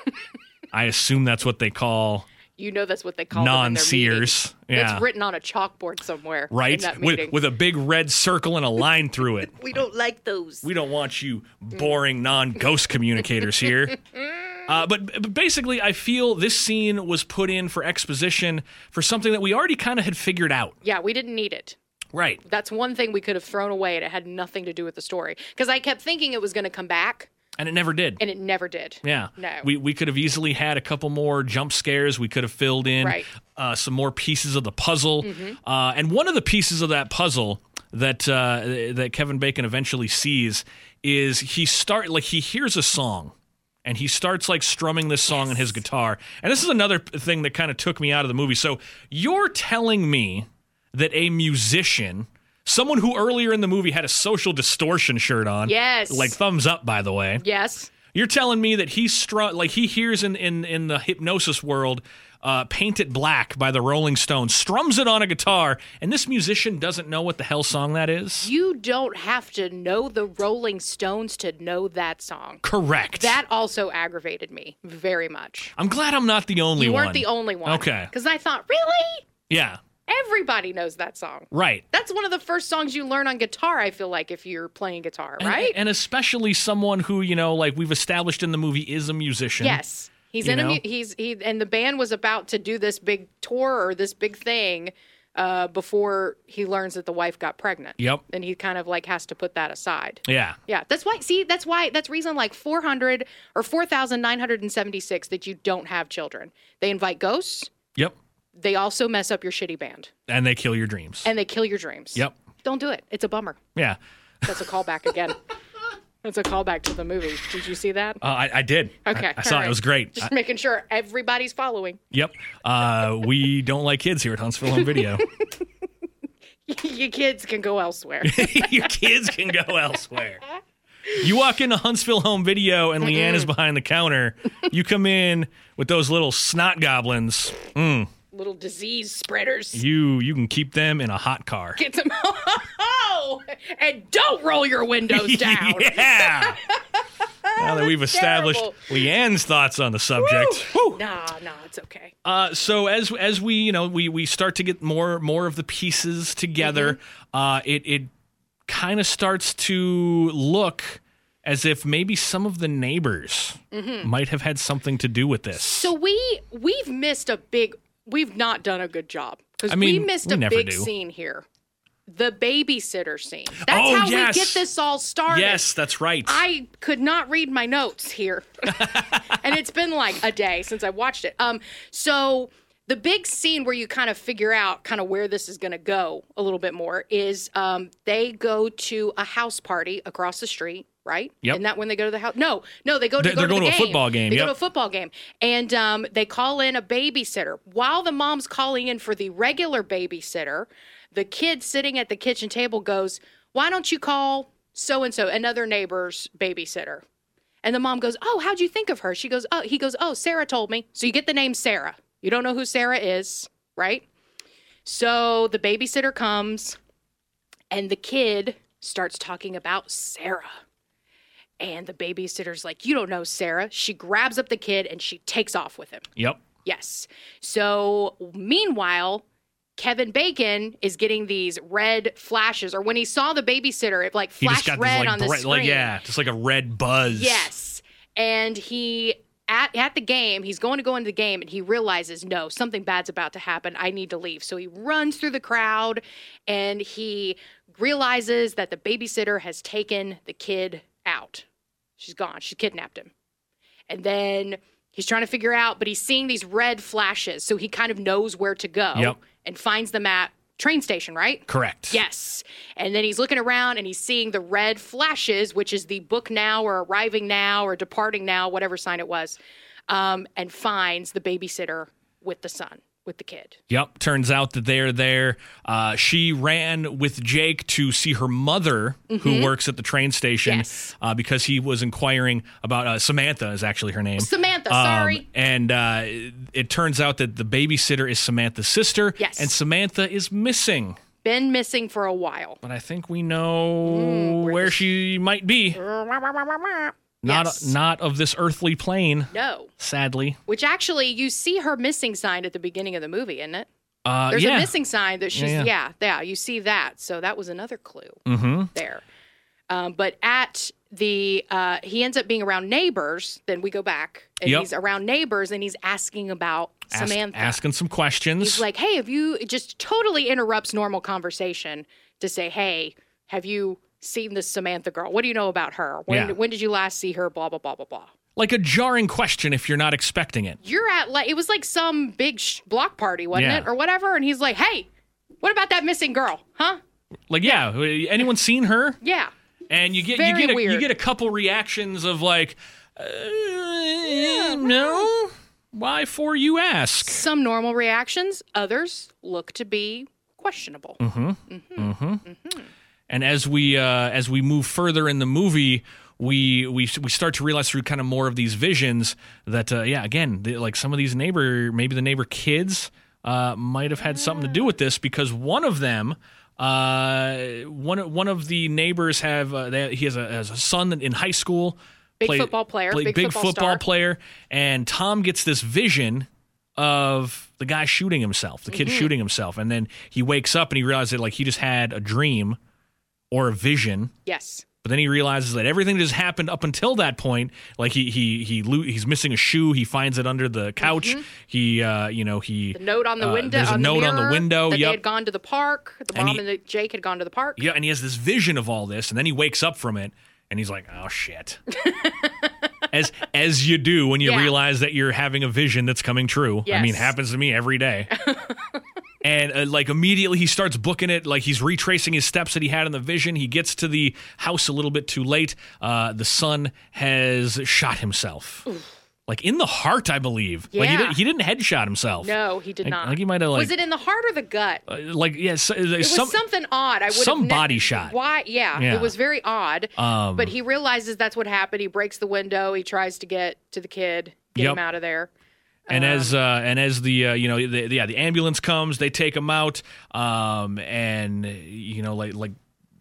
I assume that's what they call You know that's what they call them in their non-seers. meetings. Yeah, It's written on a chalkboard somewhere. right. In that With meeting. with a big red circle and a line through it. we don't like those. We don't want you boring non-ghost communicators here. Uh, but, but basically, I feel this scene was put in for exposition for something that we already kind of had figured out. Yeah, we didn't need it. Right. That's one thing we could have thrown away, and it had nothing to do with the story. Because I kept thinking it was going to come back, And it never did. and it never did. Yeah. No. We we could have easily had a couple more jump scares. We could have filled in Right. uh, some more pieces of the puzzle. Uh, and one of the pieces of that puzzle that uh, that Kevin Bacon eventually sees is he start like he hears a song. And he starts like strumming this song on his guitar. And this is another p- thing that kind of took me out of the movie. So you're telling me that a musician, someone who earlier in the movie had a Social Distortion shirt on, Yes. like thumbs up, by the way. Yes. You're telling me that he strum like he hears in in in the hypnosis world, uh, "Paint It Black" by the Rolling Stones, strums it on a guitar, and this musician doesn't know what the hell song that is. You don't have to know the Rolling Stones to know that song. Correct. That also aggravated me very much. I'm glad I'm not the only You one. weren't the only one. Okay. Because I thought, really? Yeah. Everybody knows that song. Right. That's one of the first songs you learn on guitar, I feel like, if you're playing guitar, And- right? And, especially someone who, you know, like we've established in the movie is a musician. Yes. He's You in a know? mu- he's he and the band was about to do this big tour or this big thing uh, before he learns that the wife got pregnant. Yep. And he kind of like has to put that aside. Yeah. Yeah, that's why. See, that's why. That's reason like four hundred or four thousand nine hundred seventy six that you don't have children. They invite ghosts. Yep. They also mess up your shitty band And they kill your dreams. and they kill your dreams. Yep. Don't do it. It's a bummer. Yeah. That's a callback again. That's a callback to the movie. Did you see that? Uh, I, I did. Okay, I, I saw all it. right. It was great. Just I- making sure everybody's following. yep. Uh, we don't like kids here at Huntsville Home Video. You kids can go elsewhere. Your kids can go elsewhere. You walk into Huntsville Home Video and Leanne is behind the counter. You come in with those little snot goblins. Mm, Little disease spreaders. you you can keep them in a hot car. Get them. Oh, and don't roll your windows down. Yeah. Now that we've That's established terrible. Leanne's thoughts on the subject. Whew. Nah, nah, it's okay. Uh, so as as we you know we we start to get more more of the pieces together, Mm-hmm. uh, it it kind of starts to look as if maybe some of the neighbors Mm-hmm. might have had something to do with this. So we we've missed a big. We've not done a good job because I mean, we missed we a never big do. scene here. The babysitter scene. That's Oh, how yes. we get this all started. Yes, that's right. I could not read my notes here. And it's been like a day since I watched it. Um, so the big scene where you kind of figure out kind of where this is going to go a little bit more is um, they go to a house party across the street, right? Yep. Isn't that when they go to the house? No, no, they go to, They're- go they're to the going to a game. football game, They yep. go to a football game. And um, they call in a babysitter. While the mom's calling in for the regular babysitter, the kid sitting at the kitchen table goes, why don't you call so-and-so, another neighbor's babysitter? And the mom goes, oh, how'd you think of her? She goes, oh, he goes, oh, Sarah told me. So you get the name Sarah. You don't know who Sarah is, right? So the babysitter comes and the kid starts talking about Sarah. And the babysitter's like, you don't know Sarah. She grabs up the kid and she takes off with him. Yep. Yes. So meanwhile, Kevin Bacon is getting these red flashes, or when he saw the babysitter, it like He just flashed got red this like, on the bright- screen. like yeah, just like a red buzz. Yes. And he at at the game, he's going to go into the game and he realizes, no, something bad's about to happen. I need to leave. So he runs through the crowd and he realizes that the babysitter has taken the kid out. She's gone. She kidnapped him. And then he's trying to figure out, but he's seeing these red flashes, so he kind of knows where to go Yep. and finds them at train station, right? Correct. Yes. And then he's looking around and he's seeing the red flashes, which is the book now or arriving now or departing now, whatever sign it was, um, and finds the babysitter with the son, with the kid. Yep. Turns out that they're there. Uh, she ran with Jake to see her mother, who works at the train station, Mm-hmm. Yes. uh, because he was inquiring about uh, Samantha is actually her name. Samantha, Um, sorry. and uh, it, it turns out that the babysitter is Samantha's sister. Yes. And Samantha is missing. Been missing for a while. But I think we know where where the- she might be. Not Yes. not of this earthly plane, No. sadly. Which actually, you see her missing sign at the beginning of the movie, isn't it? Uh, There's yeah. a missing sign that she's, Yeah, yeah, yeah. yeah, you see that. So that was another clue Mm-hmm. there. Um, but at the, uh, he ends up being around neighbors. Then we go back and Yep. he's around neighbors and he's asking about Ask- Samantha. asking some questions. He's like, hey, have you, it just totally interrupts normal conversation to say, hey, have you seen this Samantha girl? What do you know about her? When, Yeah. when did you last see her? Blah, blah, blah, blah, blah. like a jarring question if you're not expecting it. You're at like it was like some big sh- block party, wasn't Yeah. it, or whatever? And he's like, "Hey, what about that missing girl? Huh? Like, yeah, anyone seen her? Yeah, And you get Very you get a, you weird. get a couple reactions of like, uh, no, why for you ask? some normal reactions. Others look to be questionable. And as we uh, as we move further in the movie, we we we start to realize through kind of more of these visions that uh, yeah, again, the, like some of these neighbor, maybe the neighbor kids uh, might have had something to do with this, because one of them. Uh, one one of the neighbors have uh, they, he has a, has a son in high school, Big football player, play- big big football football star. player, and Tom gets this vision of the guy shooting himself, the kid Mm-hmm. shooting himself, and then he wakes up and he realizes that like he just had a dream or a vision. Yes, But then he realizes that everything that has happened up until that point, like he he he lo- he's missing a shoe, he finds it under the couch. He uh you know he the note on the uh, window. There's a on note the on the mirror window. That Yep. they had gone to the park. The And mom he- and the Jake had gone to the park. Yeah, and he has this vision of all this, and then he wakes up from it, and he's like, "Oh shit!" as as you do when you Yeah. realize that you're having a vision that's coming true. I mean, Yes. happens to me every day. And uh, like immediately he starts booking it, like he's retracing his steps that he had in the vision. He gets to the house a little bit too late. Uh, the son has shot himself, like in the heart, I believe. Like he, Yeah. did, he didn't headshot himself. No, he did I- not. I think he might have like was it in the heart or the gut? uh, like yes, yeah, It was some, something odd. I would some have ne- body shot. Why? Yeah, Yeah. it was very odd. Um, but he realizes that's what happened. He breaks the window. He tries to get to the kid, get Yep. him out of there. And Um, as uh, and as the uh, you know the, yeah the ambulance comes, they take him out, um, and you know like like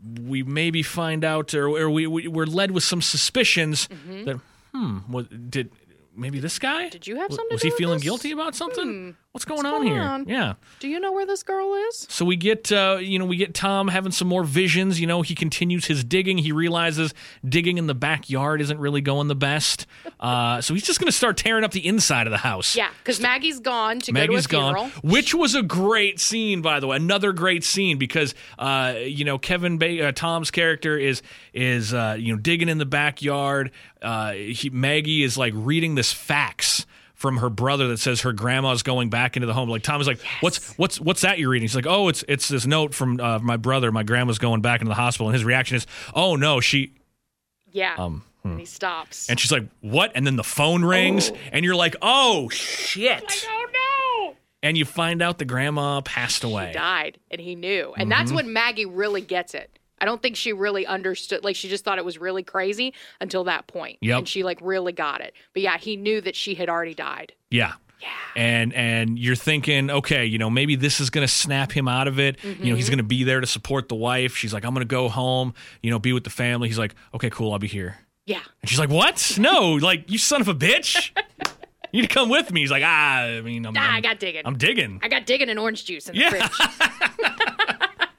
we maybe find out, or, or we, we we're led with some suspicions Mm-hmm. that hmm, was, did maybe this guy? Did you have w- something to Was do he with feeling this? guilty about something? Hmm. What's going What's on going here? on? Yeah. Do you know where this girl is? So we get, uh, you know, we get Tom having some more visions. You know, he continues his digging. He realizes digging in the backyard isn't really going the best. Uh, so he's just going to start tearing up the inside of the house. Yeah, because Maggie's gone to Maggie's go to a gone, funeral. which was a great scene, by the way. Another great scene because, uh, you know, Kevin ba- uh, Tom's character is is uh, you know digging in the backyard. Uh, he, Maggie is like reading this fax from her brother that says her grandma's going back into the home. Like Tom is like, what's what's what's that you're reading? He's like, oh, it's it's this note from uh, my brother. My grandma's going back into the hospital, and his reaction is, oh no, she. Yeah. Um, And he stops. And she's like, what? And then the phone rings, Oh. and you're like, oh shit. Like, oh no! And you find out the grandma passed away. He died, and he knew. And that's Mm-hmm. when Maggie really gets it. I don't think she really understood. Like, she just thought it was really crazy until that point. Yep. And she, like, really got it. But, yeah, he knew that she had already died. Yeah. Yeah. And and you're thinking, okay, you know, maybe this is going to snap him out of it. You know, he's going to be there to support the wife. She's like, I'm going to go home, you know, be with the family. He's like, okay, cool, I'll be here. Yeah. And she's like, what? No, like, you son of a bitch. You need to come with me. He's like, ah, I mean, I'm, Ah, I'm I got digging. I'm digging. I got digging and orange juice in the Yeah. fridge.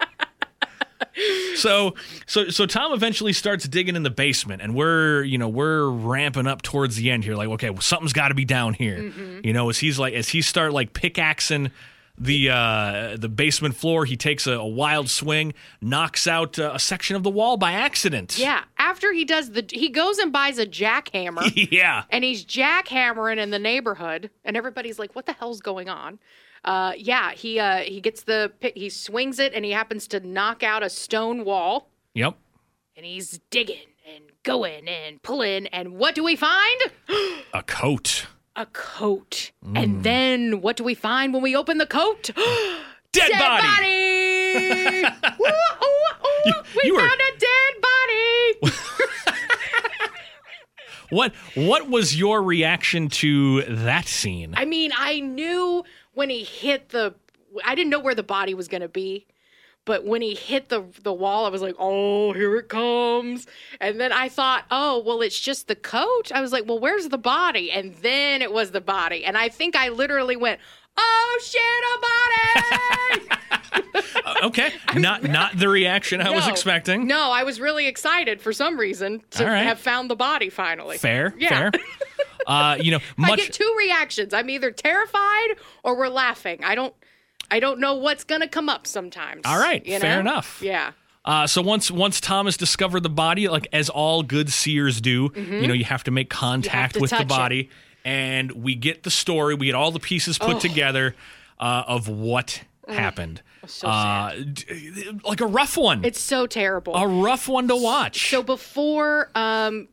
So so so Tom eventually starts digging in the basement, and we're you know we're ramping up towards the end here. Like, okay, well, something's got to be down here. Mm-hmm. You know, as he's like as he start like pickaxing the uh, the basement floor, he takes a, a wild swing, knocks out uh, a section of the wall by accident. Yeah. After he does the, he goes and buys a jackhammer. yeah. And he's jackhammering in the neighborhood, and everybody's like, "What the hell's going on?" Uh, yeah, he uh, he gets the he swings it, and he happens to knock out a stone wall, Yep. and he's digging and going and pulling, and what do we find? A coat. A coat. And then what do we find when we open the coat? Dead, Dead body. body! Ooh, ooh, ooh. You- we you were- found a dead body. What what was your reaction to that scene? I mean, I knew when he hit the, I didn't know where the body was going to be, but when he hit the the wall, I was like, oh, here it comes. And then I thought, oh, well, it's just the coat. I was like, well, where's the body? And then it was the body. And I think I literally went, oh, shit, a body! Uh, okay, not not the reaction I was No. expecting. No, I was really excited for some reason to All right. have found the body finally. Fair, Yeah. fair. Uh, you know, I much get two reactions. I'm either terrified or we're laughing. I don't I don't know what's gonna come up sometimes. All right, you fair know? enough. Yeah. Uh, so once once Thomas discovered the body, like as all good seers do, you know, you have to make contact to with the touch it. body, and we get the story. We get all the pieces put Oh. together uh, of what happened. so uh, d- like a rough one, It's so terrible. a rough one to watch. So before um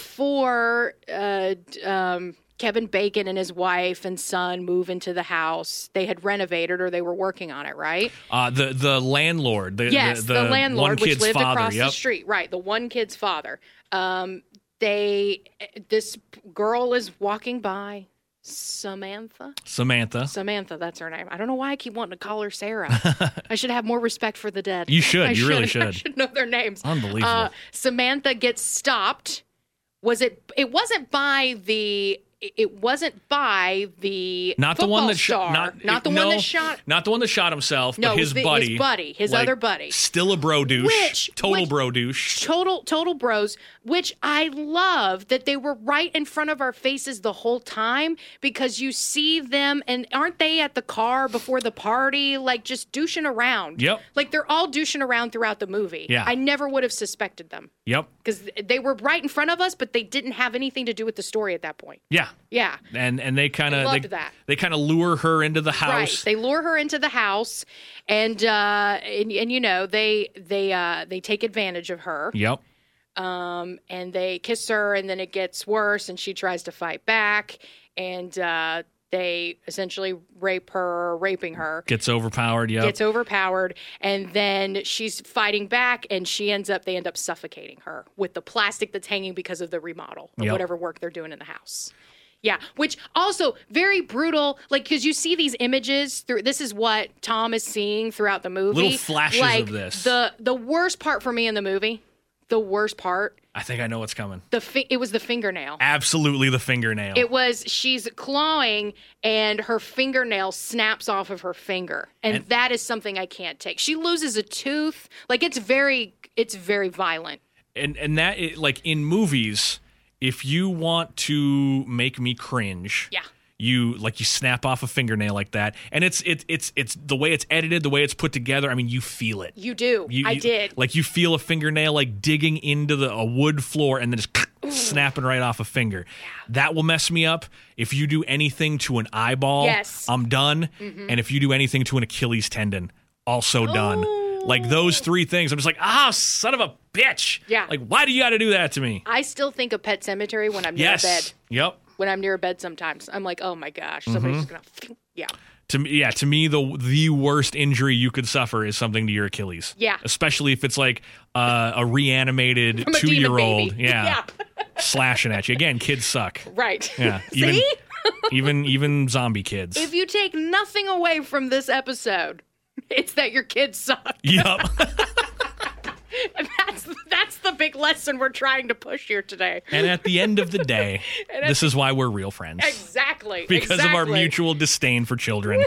before uh d- um Kevin Bacon and his wife and son move into the house, they had renovated or they were working on it, right? uh, the the landlord, the, Yes, the, the, the landlord, one which kid's lived father. across Yep. the street. Right, the one kid's father. Um, they, this girl is walking by, Samantha. Samantha. Samantha, that's her name. I don't know why I keep wanting to call her Sarah. I should have more respect for the dead. You should. I You really I should. should know their names. Unbelievable. Uh, Samantha gets stopped. Was it? It wasn't by the. It wasn't by the Not the one football that star. shot. Not, Not the no, one that shot. Not the one that shot himself. No, but it his was the- his buddy. buddy, his like, other buddy. Still a bro douche. Which- total which- bro douche. Total, total bros, which I love that they were right in front of our faces the whole time because you see them and aren't they at the car before the party, like just douching around? Yep. Like they're all douching around throughout the movie. Yeah. I never would have suspected them Yep. because they were right in front of us, but they didn't have anything to do with the story at that point. Yeah. Yeah. And and they kind I of loved they, that. they kind of lure her into the house. Right. They lure her into the house, and uh, and, and you know they they uh, they take advantage of her. Yep. Um, and they kiss her, and then it gets worse, and she tries to fight back, and uh, they essentially rape her, or raping her. Gets overpowered. Yep. Gets overpowered, and then she's fighting back, and she ends up. They end up suffocating her with the plastic that's hanging because of the remodel or Yep. whatever work they're doing in the house. Yeah, which also very brutal, like, because you see these images through, this is what Tom is seeing throughout the movie. Little flashes like, of this. The, the worst part for me in the movie, the worst part, I think I know what's coming. the fi- it was the fingernail. Absolutely the fingernail. It was, she's clawing and her fingernail snaps off of her finger. And, And- that is something I can't take. She loses a tooth. Like, it's very, it's very violent. and and that it, like in movies, if you want to make me cringe, Yeah. you like you snap off a fingernail like that, and it's it's it's it's the way it's edited, the way it's put together. I mean, you feel it. You do. You, I you- did. Like you feel a fingernail like digging into the a wood floor and then just snapping right off a finger. That will mess me up. If you do anything to an eyeball, Yes. I'm done. And if you do anything to an Achilles tendon, also done. Like those three things, I'm just like, ah, son of a bitch. Yeah. Like, why do you got to do that to me? I still think of Pet Cemetery when I'm near Yes. a bed. Yep. When I'm near a bed sometimes. I'm like, oh my gosh, somebody's just gonna, yeah. To me, yeah, to me, the the worst injury you could suffer is something to your Achilles. Yeah. Especially if it's like uh, a reanimated From a two demon year old. baby. Yeah. Yeah. Slashing at you. Again, kids suck. Right. Yeah. See? Even, even even zombie kids. If you take nothing away from this episode, it's that your kids suck. Yep. And that's that's the big lesson we're trying to push here today. And at the end of the day, this is why we're real friends. Exactly. Because of our exactly. mutual disdain for children.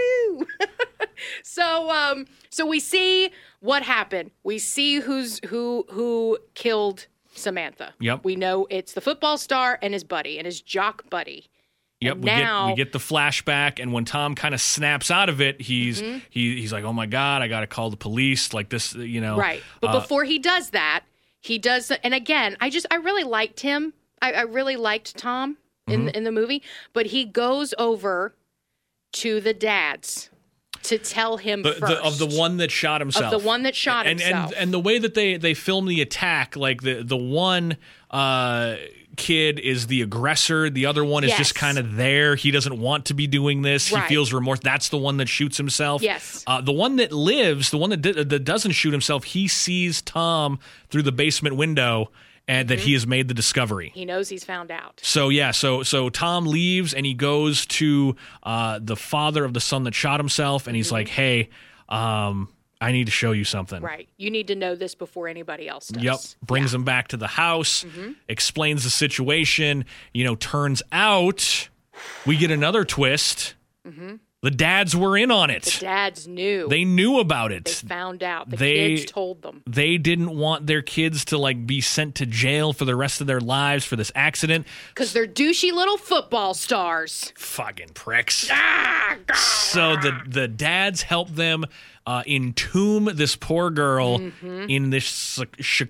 So um so we see what happened. We see who's who who killed Samantha. Yep. We know it's the football star and his buddy and his jock buddy. Yep, And we now- get we get the flashback, and when Tom kind of snaps out of it, he's Mm-hmm. he he's like, "Oh my god, I got to call the police!" Like this, you know. Right. But uh, before he does that, he does and again, I just I really liked him. I, I really liked Tom in Mm-hmm. in the movie, but he goes over to the dad's to tell him the, first the, of the one that shot himself, the one that shot and, himself. and and the way that they they film the attack, like the the one uh, kid is the aggressor, the other one is Yes. just kind of there. He doesn't want to be doing this. Right. He feels remorse. That's the one that shoots himself. Yes. Uh, the one that lives, the one that di- that doesn't shoot himself, he sees Tom through the basement window, and that he has made the discovery. He knows he's found out. So yeah, so so Tom leaves and he goes to uh, the father of the son that shot himself, and he's Mm-hmm. like, "Hey, um, I need to show you something." Right. You need to know this before anybody else does. Yep. Brings him back to the house, explains the situation. You know, turns out we get another twist. The dads were in on it. The dads knew. They knew about They it. found out. The They- kids told them. They didn't want their kids to like be sent to jail for the rest of their lives for this accident. Because they're douchey little football stars. Fucking pricks. Ah, God. So the the dads help them uh, entomb this poor girl Mm-hmm. in this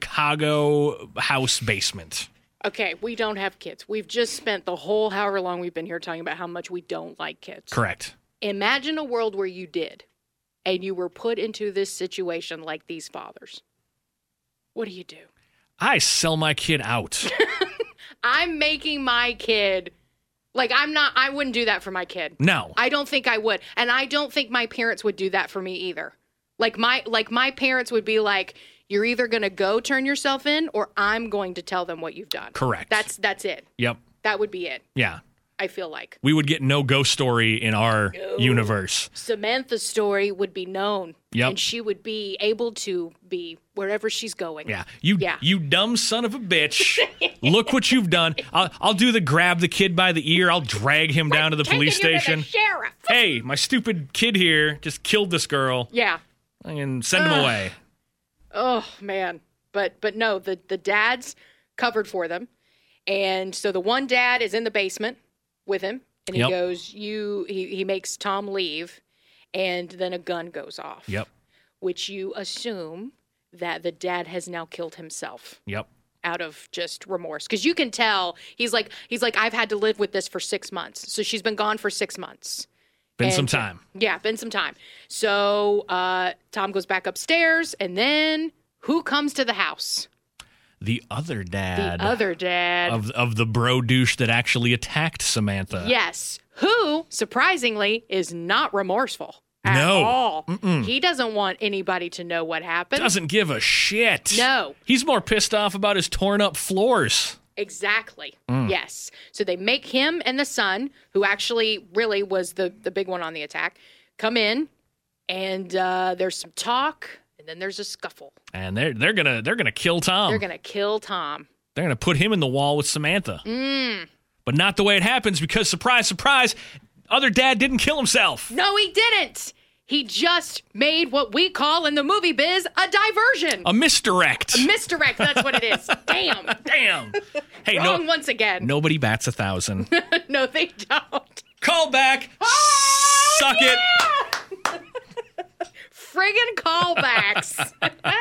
Chicago house basement. Okay, we don't have kids. We've just spent the whole however long we've been here talking about how much we don't like kids. Correct. Imagine a world where you did, and you were put into this situation like these fathers. What do you do? I sell my kid out. I'm making my kid, like, I'm not, I wouldn't do that for my kid. No. I don't think I would. And I don't think my parents would do that for me either. Like my like my parents would be like, you're either going to go turn yourself in or I'm going to tell them what you've done. Correct. That's that's it. Yep. That would be it. Yeah. I feel like. We would get no ghost story in our universe. Samantha's story would be known. Yep. And she would be able to be wherever she's going. Yeah. You Yeah. you dumb son of a bitch. Look what you've done. I'll, I'll do the grab the kid by the ear. I'll drag him down to the Taking police you to the station. sheriff. Hey, my stupid kid here just killed this girl. Yeah. And send him Ugh. away. Oh man. But but no, the the dads covered for them. And so the one dad is in the basement with him and he Yep. goes, you he, he makes Tom leave and then a gun goes off. Yep. Which you assume that the dad has now killed himself Yep. out of just remorse. Because you can tell he's like he's like, I've had to live with this for six months. So she's been gone for six months. Been some And- time. Yeah, been some time. So uh, Tom goes back upstairs, and then who comes to the house? The other The dad other dad. of of the bro douche that actually attacked Samantha. Yes, who surprisingly is not remorseful at No. all. He doesn't want anybody to know what happened. Doesn't give a shit. No. He's more pissed off about his torn up floors. Exactly. Yes. So they make him and the son, who actually really was the, the big one on the attack, come in, and uh, there's some talk, and then there's a scuffle. And they're they're gonna they're gonna kill Tom. They're gonna kill Tom. They're gonna put him in the wall with Samantha. Mm. But not the way it happens, because surprise, surprise, other dad didn't kill himself. No, he didn't. He just made what we call in the movie biz a diversion. A misdirect. A misdirect, that's what it is. Damn. Damn. Hey, Wrong no, once again. nobody bats a thousand. No, they don't. Call back. Suck yeah! it. Friggin' callbacks.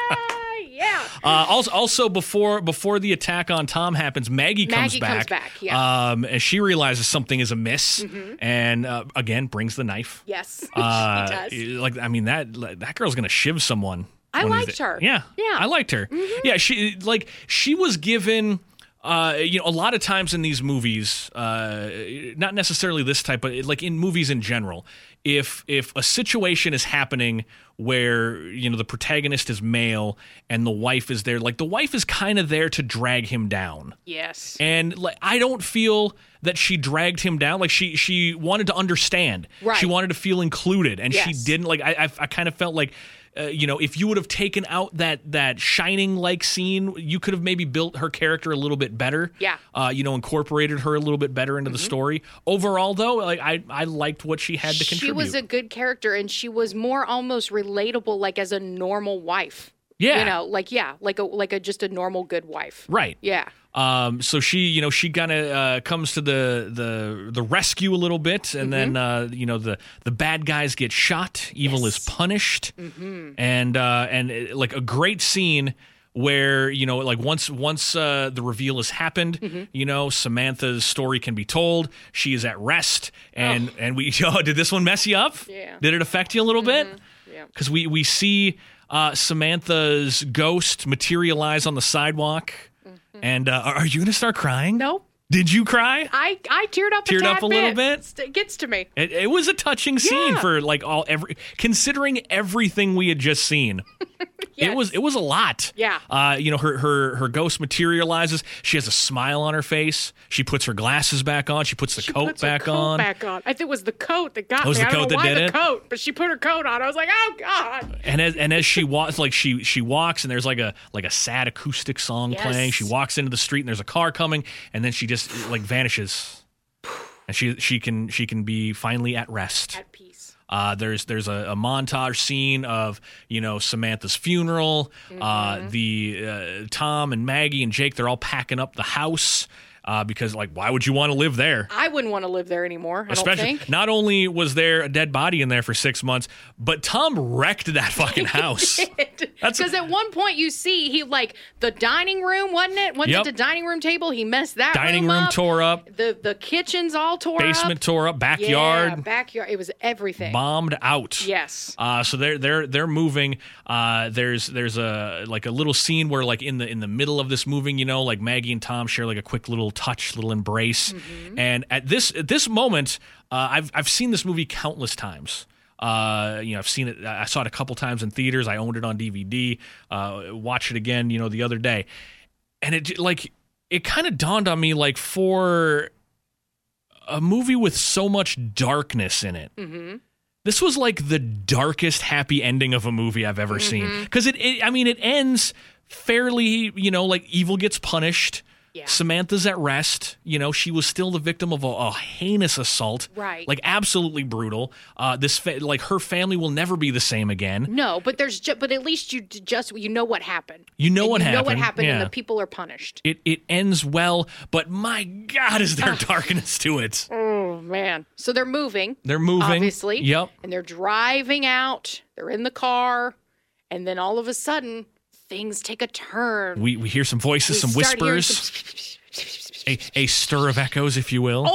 Yeah. Uh, also, also before before the attack on Tom happens, Maggie comes Maggie back. comes back, yeah. Um, and she realizes something is amiss, Mm-hmm. and uh, again brings the knife. Yes, Uh, she does. Like, I mean, that that girl's gonna shiv someone. I one of these liked days. her. Yeah, Yeah. I liked her. Mm-hmm. Yeah, she like she was given. Uh, you know, a lot of times in these movies, uh, not necessarily this type, but like in movies in general, if if a situation is happening where, you know, the protagonist is male and the wife is there, like the wife is kind of there to drag him down. Yes. And like, I don't feel that she dragged him down. Like she she wanted to understand. Right. She wanted to feel included, and she Yes. didn't. Like I I, I kind of felt like. Uh, you know, if you would have taken out that that Shining-like scene, you could have maybe built her character a little bit better. Yeah. Uh, you know, incorporated her a little bit better into the story. Overall, though, like I, I liked what she had to She contribute. was a good character, and she was more almost relatable, like as a normal wife. Yeah. You know, like yeah, like a like a just a normal good wife. Right. Yeah. Um, so she, you know, she kind of uh, comes to the, the the rescue a little bit, and then uh, you know the the bad guys get shot, evil Yes. is punished, and uh, and uh, like a great scene where, you know, like once once uh, the reveal has happened, you know, Samantha's story can be told. She is at rest, and and we oh, did this one mess you up? Yeah. Did it affect you a little bit? Yeah. Because we we see uh, Samantha's ghost materialize on the sidewalk. And uh, are you going to start crying? No. Did you cry? I I teared up. Teared a tad up a little bit? It's- It gets to me. It, it was a touching scene Yeah. for like all every considering everything we had just seen. Yes. It was it was a lot. Yeah. Uh, you know, her her her ghost materializes. She has a smile on her face. She puts her glasses back on. She puts the She coat puts her back coat on. Back on. I think it was the coat that got Oh, it was me. the I don't coat know that why did the it? coat, but she put her coat on. I was like, oh god. And as and as she walks, like she she walks, and there's like a like a sad acoustic song Yes. playing. She walks into the street, and there's a car coming, and then she just like vanishes, and she she can she can be finally at rest. At peace. Uh, there's there's a, a montage scene of, you know, Samantha's funeral. Uh, the uh, Tom and Maggie and Jake, they're all packing up the house. Uh, because, like, why would you want to live there? I wouldn't want to live there anymore. I Especially, don't think. not only was there a dead body in there for six months, but Tom wrecked that fucking house. That's- Because at one point you see he like the dining room, wasn't it? Wasn't Yep. it the dining room table? He messed that Dining room, room up. tore up, The the kitchen's all tore basement up. tore up, backyard Yeah, backyard. It was everything. bombed out. Yes. Uh, so they're they're they're moving. Uh, there's there's a like a little scene where like in the in the middle of this moving, you know, like Maggie and Tom share like a quick little touch, little embrace. Mm-hmm. And at this at this moment, uh, I've I've seen this movie countless times. Uh, you know, I've seen it. I saw it a couple times in theaters. I owned it on D V D. Uh, watched it again, you know, the other day, and it like it kind of dawned on me like for a movie with so much darkness in it. Mm-hmm. This was like the darkest happy ending of a movie I've ever Mm-hmm. seen. Because it, it, I mean, it ends fairly, you know, like evil gets punished. Yeah. Samantha's at rest. You know, she was still the victim of a, a heinous assault. Right. Like absolutely brutal. Uh, this, fa- like her family will never be the same again. No, but there's ju- but at least you d- just you know what happened. You know And what you happened. know what happened, and Yeah. the people are punished. It it ends well, but my God, is there darkness to it? Oh man! So they're moving. They're moving. Obviously. Yep. And they're driving out. They're in the car, and then all of a sudden, things take a turn. We we hear some voices, We some start hearing whispers, some- a, a stir of echoes, if you will.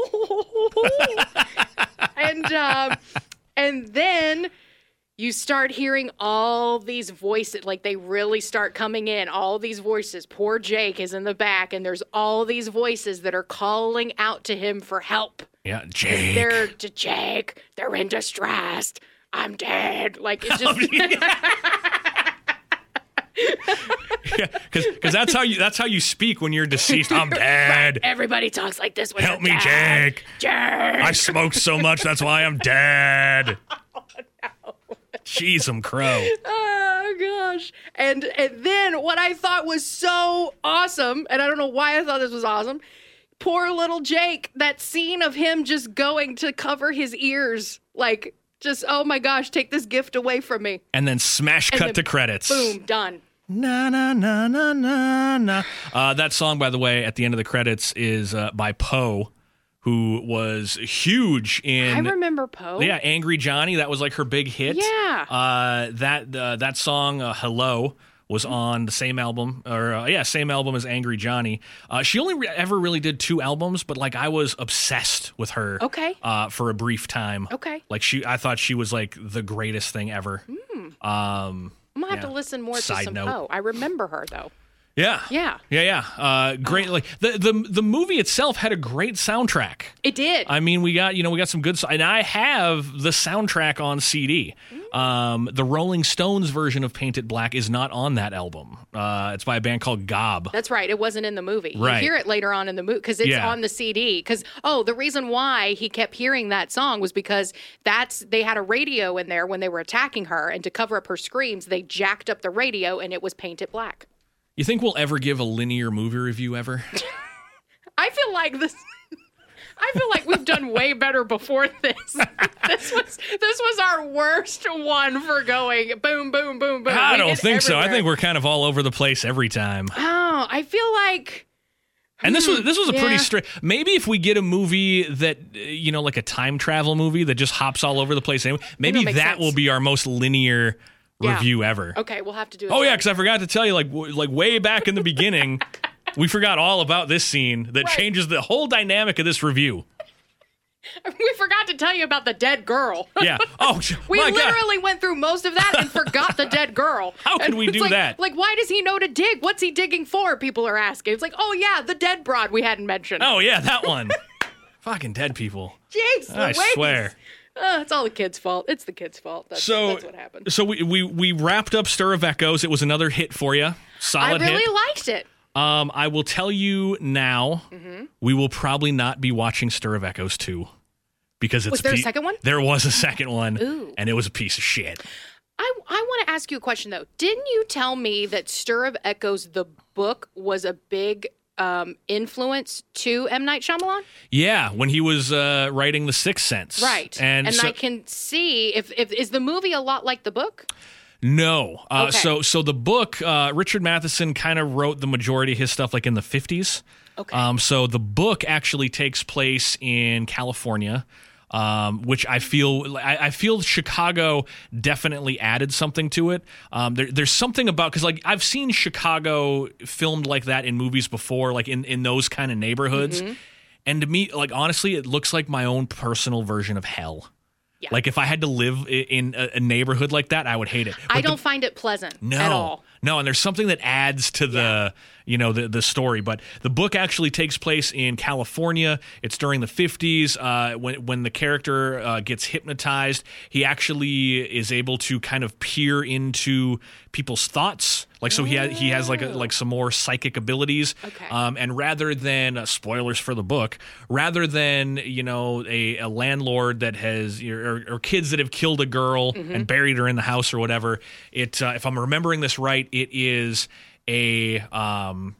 Oh. and um, and then you start hearing all these voices, like they really start coming in. All these voices. Poor Jake is in the back, and there's all these voices that are calling out to him for help. Yeah, Jake. They're to Jake. They're in distress. I'm dead. Like it's just. Yeah, because that's how you that's how you speak when you're deceased. I'm dead. Everybody talks like this when Help they're me, dead. Jake. Jake. I smoked so much, that's why I'm dead. Oh, no. Jeez, I'm crow. Oh gosh. And and then what I thought was so awesome, and I don't know why I thought this was awesome. Poor little Jake, that scene of him just going to cover his ears, like just, oh my gosh, take this gift away from me. And then smash And cut then to credits. Boom, done. Na na na na na na. Uh, that song, by the way, at the end of the credits is uh, by Poe, who was huge in. I remember Poe. Yeah, Angry Johnny. That was like her big hit. Yeah. Uh, that uh, that song, uh, Hello, was on the same album, or uh, yeah, same album as Angry Johnny. Uh, she only re- ever really did two albums, but like I was obsessed with her. Okay. Uh, for a brief time. Okay. Like she, I thought she was like the greatest thing ever. Mm. Um. I'm gonna have yeah. to listen more Side to some note. Poe. I remember her though. Yeah. Yeah. Yeah, yeah. Uh, great. Like the, the the movie itself had a great soundtrack. It did. I mean, we got you know we got some good, and I have the soundtrack on C D. Um, the Rolling Stones version of Paint It Black is not on that album. Uh, it's by a band called Gob. That's right. It wasn't in the movie. Right. You hear it later on in the movie because it's Yeah. on the C D. Because oh, the reason why he kept hearing that song was because that's they had a radio in there when they were attacking her, and to cover up her screams, they jacked up the radio, and it was Paint It Black. You think we'll ever give a linear movie review ever? I feel like this. I feel like we've done way better before this. This was this was our worst one for going boom, boom, boom, boom. I We don't hit think so. I everywhere. think we're kind of all over the place every time. Oh, I feel like. And this was this was a pretty Yeah. straight. Maybe if we get a movie that uh, you know, like a time travel movie that just hops all over the place, anyway, maybe make that sense. will be our most linear Yeah. review ever. Okay, we'll have to do it. Oh yeah, again. because I forgot to tell you, like w- like way back in the beginning, we forgot all about this scene that Right. changes the whole dynamic of this review. We forgot to tell you about the dead girl. Yeah. Oh, We my God. literally went through most of that and forgot the dead girl. How could And we it's do like, that? Like, why does he know to dig? What's he digging for? People are asking. It's like, oh yeah, the dead broad we hadn't mentioned. Oh yeah, that one. Fucking dead people. Jeez, I Louise. swear. Uh, it's all the kid's fault. It's the kid's fault. That's, So that's what happened. So we, we we wrapped up Stir of Echoes. It was another hit for you. I Solid really hit. liked it. Um, I will tell you now, Mm-hmm. we will probably not be watching Stir of Echoes two. Because it's Was there a pe- second one? There was a second one, Ooh. and it was a piece of shit. I, I want to ask you a question, though. Didn't you tell me that Stir of Echoes, the book, was a big um, influence to M. Night Shyamalan? Yeah, when he was uh, writing The Sixth Sense. Right. And, And, so, I can see, if, if is the movie a lot like the book? no. Uh, Okay. So so the book, uh, Richard Matheson kind of wrote the majority of his stuff like in the fifties. Okay. Um, so the book actually takes place in California. Um, which I feel, I, I feel Chicago definitely added something to it. Um, there, there's something about, because like I've seen Chicago filmed like that in movies before, like in, in those kind of neighborhoods. Mm-hmm. And to me, like honestly, it looks like my own personal version of hell. Yeah. Like if I had to live i- in a, a neighborhood like that, I would hate it. I But the- don't find it pleasant no, at all. no, and there's something that adds to the, you know, the the story. But the book actually takes place in California. It's during the fifties. Uh, when when the character uh, gets hypnotized, he actually is able to kind of peer into people's thoughts. Like so, he has he has like a, like some more psychic abilities. Okay. Um, and rather than uh, spoilers for the book, rather than you know a, a landlord that has or, or kids that have killed a girl and buried her in the house or whatever, it uh, if I'm remembering this right, it is a um,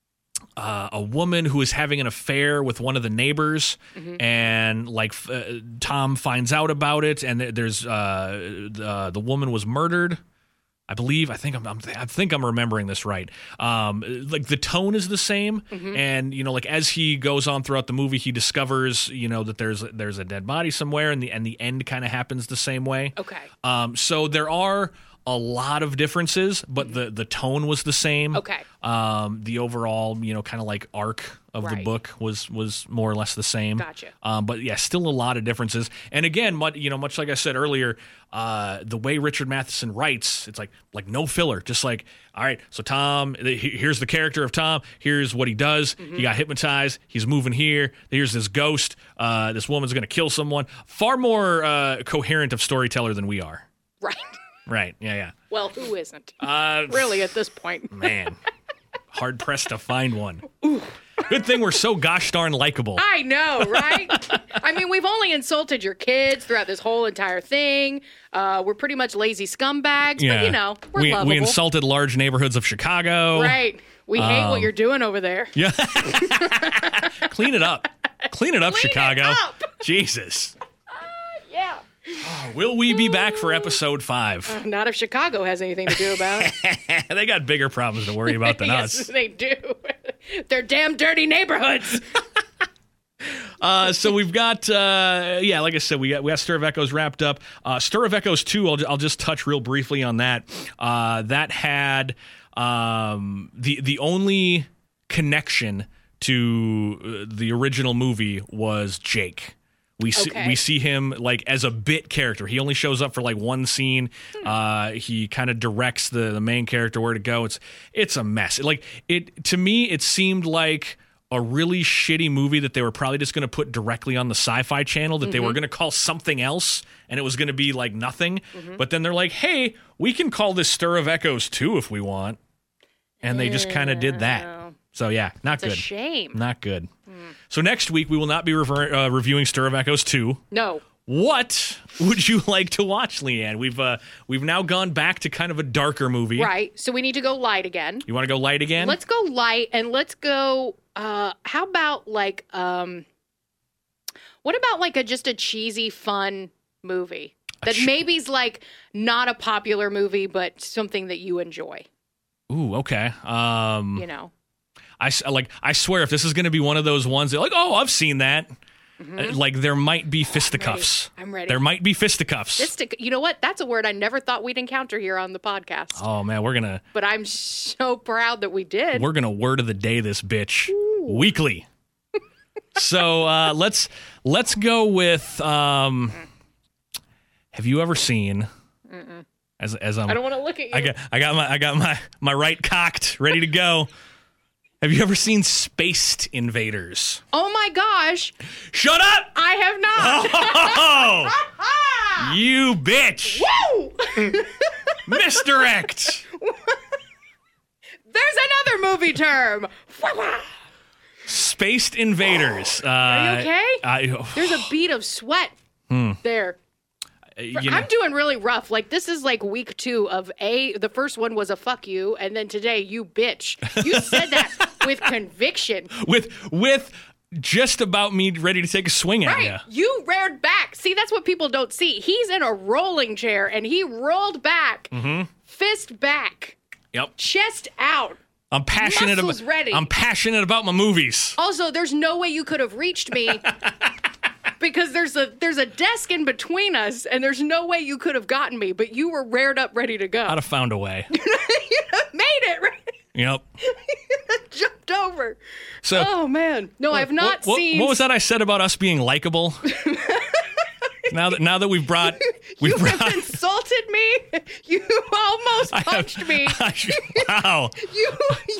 uh, a woman who is having an affair with one of the neighbors, and like f- uh, Tom finds out about it, and th- there's uh, the, the woman was murdered. I believe. I think I'm, I'm. I think I'm remembering this right. Um, like the tone is the same, and you know, like as he goes on throughout the movie, he discovers, you know, that there's there's a dead body somewhere, and the and the end kind of happens the same way. Okay. Um, so there are a lot of differences, but the the tone was the same. Okay. Um, the overall, you know, kind of like arc of the Right. book was was more or less the same. Gotcha. Um, but yeah, still a lot of differences. And again, much, you know, much like I said earlier, uh, the way Richard Matheson writes, it's like like no filler. Just like, all right, so Tom, he- here's the character of Tom. Here's what he does. He got hypnotized. He's moving here. Here's this ghost. Uh, this woman's going to kill someone. Far more uh, coherent of storyteller than we are. Right. Right. Yeah, yeah. Well, who isn't? Uh, really, at this point. Man, hard pressed to find one. Good thing we're so gosh darn likable. I know, right? I mean, we've only insulted your kids throughout this whole entire thing. Uh, we're pretty much lazy scumbags, Yeah. but you know, we're we, lovable. we insulted large neighborhoods of Chicago. Right. We hate Um, what you're doing over there. Yeah. Clean it up. Clean it up, Clean it Chicago. up. Jesus. Yeah. Will we be back for episode five? Not if Chicago has anything to do about it. They got bigger problems to worry about than yes, us. they do. They're damn dirty neighborhoods. Uh, so we've got, uh, yeah, like I said, we got we got Stir of Echoes wrapped up. Uh, Stir of Echoes two, I'll, I'll just touch real briefly on that. Uh, that had um, the the only connection to uh, the original movie was Jake. We see, Okay. we see him like as a bit character. He only shows up for like one scene. Uh, he kind of directs the, the main character where to go. It's it's a mess. Like it to me, it seemed like a really shitty movie that they were probably just going to put directly on the Sci-Fi Channel that Mm-hmm. they were going to call something else, and it was going to be like nothing. Mm-hmm. But then they're like, "Hey, we can call this Stir of Echoes two if we want," and they just kind of did that. Yeah. So yeah, not It's good. a shame. Not good. So next week we will not be rever- uh, reviewing Stir of Echoes two. No. What would you like to watch, Leanne? We've uh, we've now gone back to kind of a darker movie. Right. So we need to go light again. You want to go light again? Let's go light and let's go uh how about like um what about like a just a cheesy fun movie that che- maybe's like not a popular movie but something that you enjoy, Ooh, okay. Um, you know. I s- like. I swear, if this is going to be one of those ones that like, oh, I've seen that. Uh, like there might be fisticuffs. I'm ready. There might be fisticuffs. Fistic- you know what? That's a word I never thought we'd encounter here on the podcast. Oh man, we're gonna But I'm so proud that we did. we're gonna word of the day this bitch weekly. So uh, let's let's go with. Um, have you ever seen? As as I'm, I don't want to look at you. I got I got my I got my my right cocked, ready to go. Have you ever seen Spaced Invaders? Oh my gosh, Shut up! I have not. Oh, you bitch! Woo! Misdirect. There's another movie term. Spaced Invaders. Uh, Are you okay? I, There's a bead of sweat there. you know, I'm doing really rough. Like this is like week two of a. The first one was a fuck you, and then today you bitch. You said that with conviction, with with just about me ready to take a swing at right? you. You reared back. See, that's what people don't see. He's in a rolling chair, and he rolled back, fist back, Yep. chest out. I'm passionate about. Muscles ready. I'm passionate about my movies. Also, there's no way you could have reached me. Because there's a there's a desk in between us, and there's no way you could have gotten me, but you were reared up, ready to go. I'd have found a way. Made it, right? Yep. Jumped over. So. Oh man, no, I've not what, what- seen. what was that I said about us being likable? now that now that we've brought we've You brought have insulted me. You almost I have- punched me. wow. You.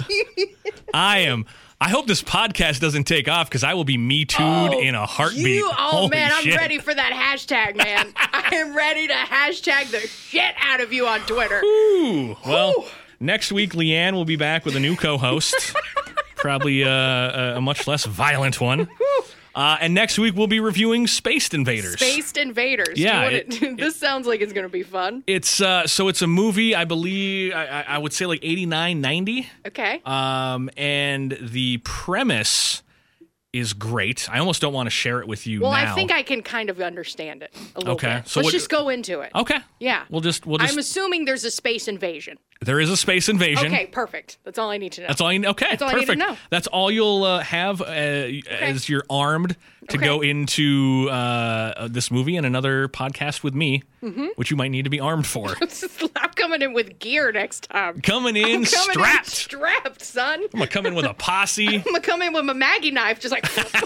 I am. I hope this podcast doesn't take off because I will be me too'd Oh, in a heartbeat. You, oh Holy man, I'm shit. ready for that hashtag, man. I am ready to hashtag the shit out of you on Twitter. Ooh, well, next week Leanne will be back with a new co-host, probably uh, a, a much less violent one. Uh, and next week we'll be reviewing Spaced Invaders. Spaced Invaders. Yeah, Do you wanna- it- this sounds like it's gonna be fun. It's uh, so it's a movie. I believe I, I I would say like eighty-nine, ninety. Okay. Um, and the premise is great. I almost don't want to share it with you Well, now. I think I can kind of understand it a little Okay, bit. so Let's what- just go into it. Okay. Yeah. We'll just we'll just. I'm assuming there's a space invasion. There is a space invasion. Okay, perfect. That's all I need to know. That's all you okay. That's all I need to perfect. know. That's all you'll uh, have uh, as you're armed to Okay. go into uh, this movie and another podcast with me, Mm-hmm. which you might need to be armed for. I'm coming in with gear next time. Coming in I'm coming strapped. in strapped, son. I'm gonna come in with a posse. I'm gonna come in with my Maggie knife, just like.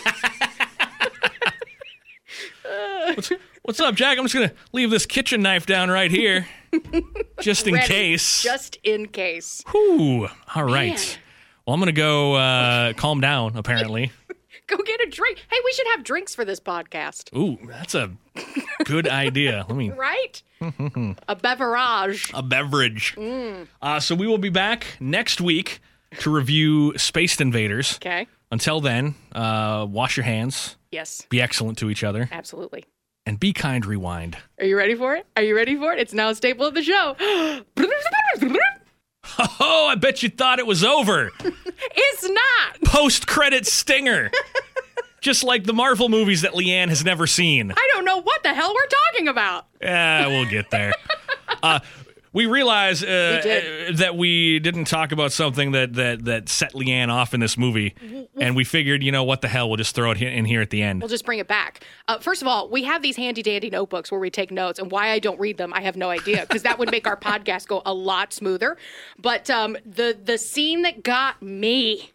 What's, what's up, Jack? I'm just gonna leave this kitchen knife down right here, just in ready, case. Just in case. Whew. All right. Man. Well, I'm gonna go uh, calm down. Apparently. Go get a drink. Hey, we should have drinks for this podcast. Ooh, that's a good idea. Let me Right? A beverage. a beverage. Mm. Uh, so we will be back next week to review Space Invaders. Okay. Until then, uh, wash your hands. Yes. Be excellent to each other. Absolutely. And be kind, rewind. Are you ready for it? Are you ready for it? It's now a staple of the show. Oh, I bet you thought it was over. It's not. Post-credit stinger. Just like the Marvel movies that Leanne has never seen. I don't know what the hell we're talking about. Yeah, we'll get there. uh, we realize uh, We did. uh, that we didn't talk about something that, that, that set Leanne off in this movie. And we figured, you know, what the hell, we'll just throw it in here at the end. We'll just bring it back. Uh, first of all, we have these handy dandy notebooks where we take notes, and why I don't read them, I have no idea, because that would make our podcast go a lot smoother. But um, the the scene that got me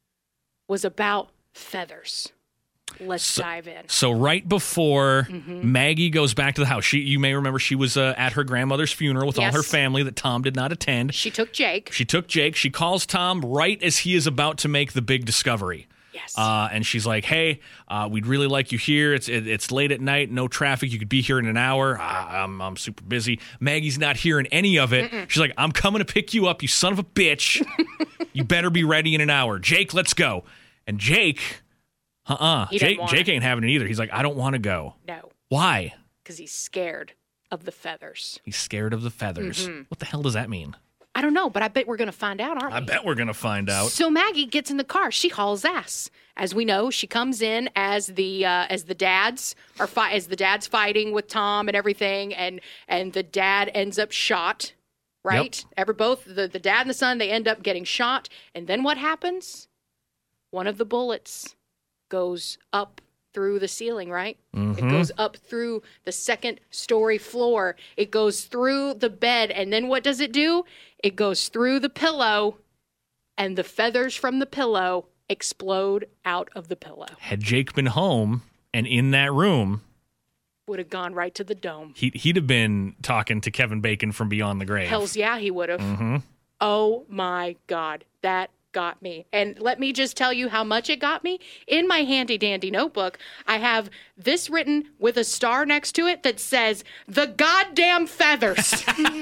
was about feathers. Let's So- dive in. So right before Mm-hmm. Maggie goes back to the house, she you may remember she was uh, at her grandmother's funeral with all Yes. her family that Tom did not attend. She took Jake. She took Jake. She calls Tom right as he is about to make the big discovery. Yes. Uh, and she's like, "Hey, uh, we'd really like you here. It's it, it's late at night, no traffic. You could be here in an hour. Ah, I'm I'm super busy. Maggie's not hearing any of it. Mm-mm. She's like, I'm coming to pick you up, you son of a bitch. You better be ready in an hour. Jake, let's go." And Jake, uh-uh, He doesn't Jake want Jake it. ain't having it either. He's like, I don't want to go. No, Why? because he's scared of the feathers. He's scared of the feathers. Mhm. What the hell does that mean? I don't know, but I bet we're going to find out, aren't we? I bet we're gonna find out. So Maggie gets in the car. She hauls ass. As we know, she comes in as the uh, as the dads are fi- as the dad's fighting with Tom and everything, and and the dad ends up shot. Right? Ever both the the dad and the son, they end up getting shot, and then what happens? One of the bullets goes up through the ceiling. Right? It Mhm. goes up through the second story floor. It goes through the bed, and then what does it do? It goes through the pillow, and the feathers from the pillow explode out of the pillow. Had Jake been home and in that room, Would have gone right to the dome. he, he'd have been talking to Kevin Bacon from Beyond the Grave. Hells yeah, he would have. Mm-hmm. Oh my God, that got me. And let me just tell you how much it got me. In my handy dandy notebook, I have this written with a star next to it that says, "The goddamn feathers."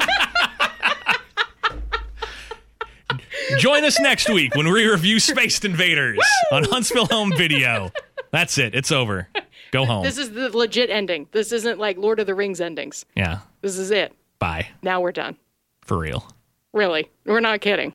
Join us next week when we review Space Invaders on Huntsville Home Video. That's it. It's over. Go home. This is the legit ending. This isn't like Lord of the Rings endings. Yeah. This is it. Bye. Now we're done. For real. Really. We're not kidding.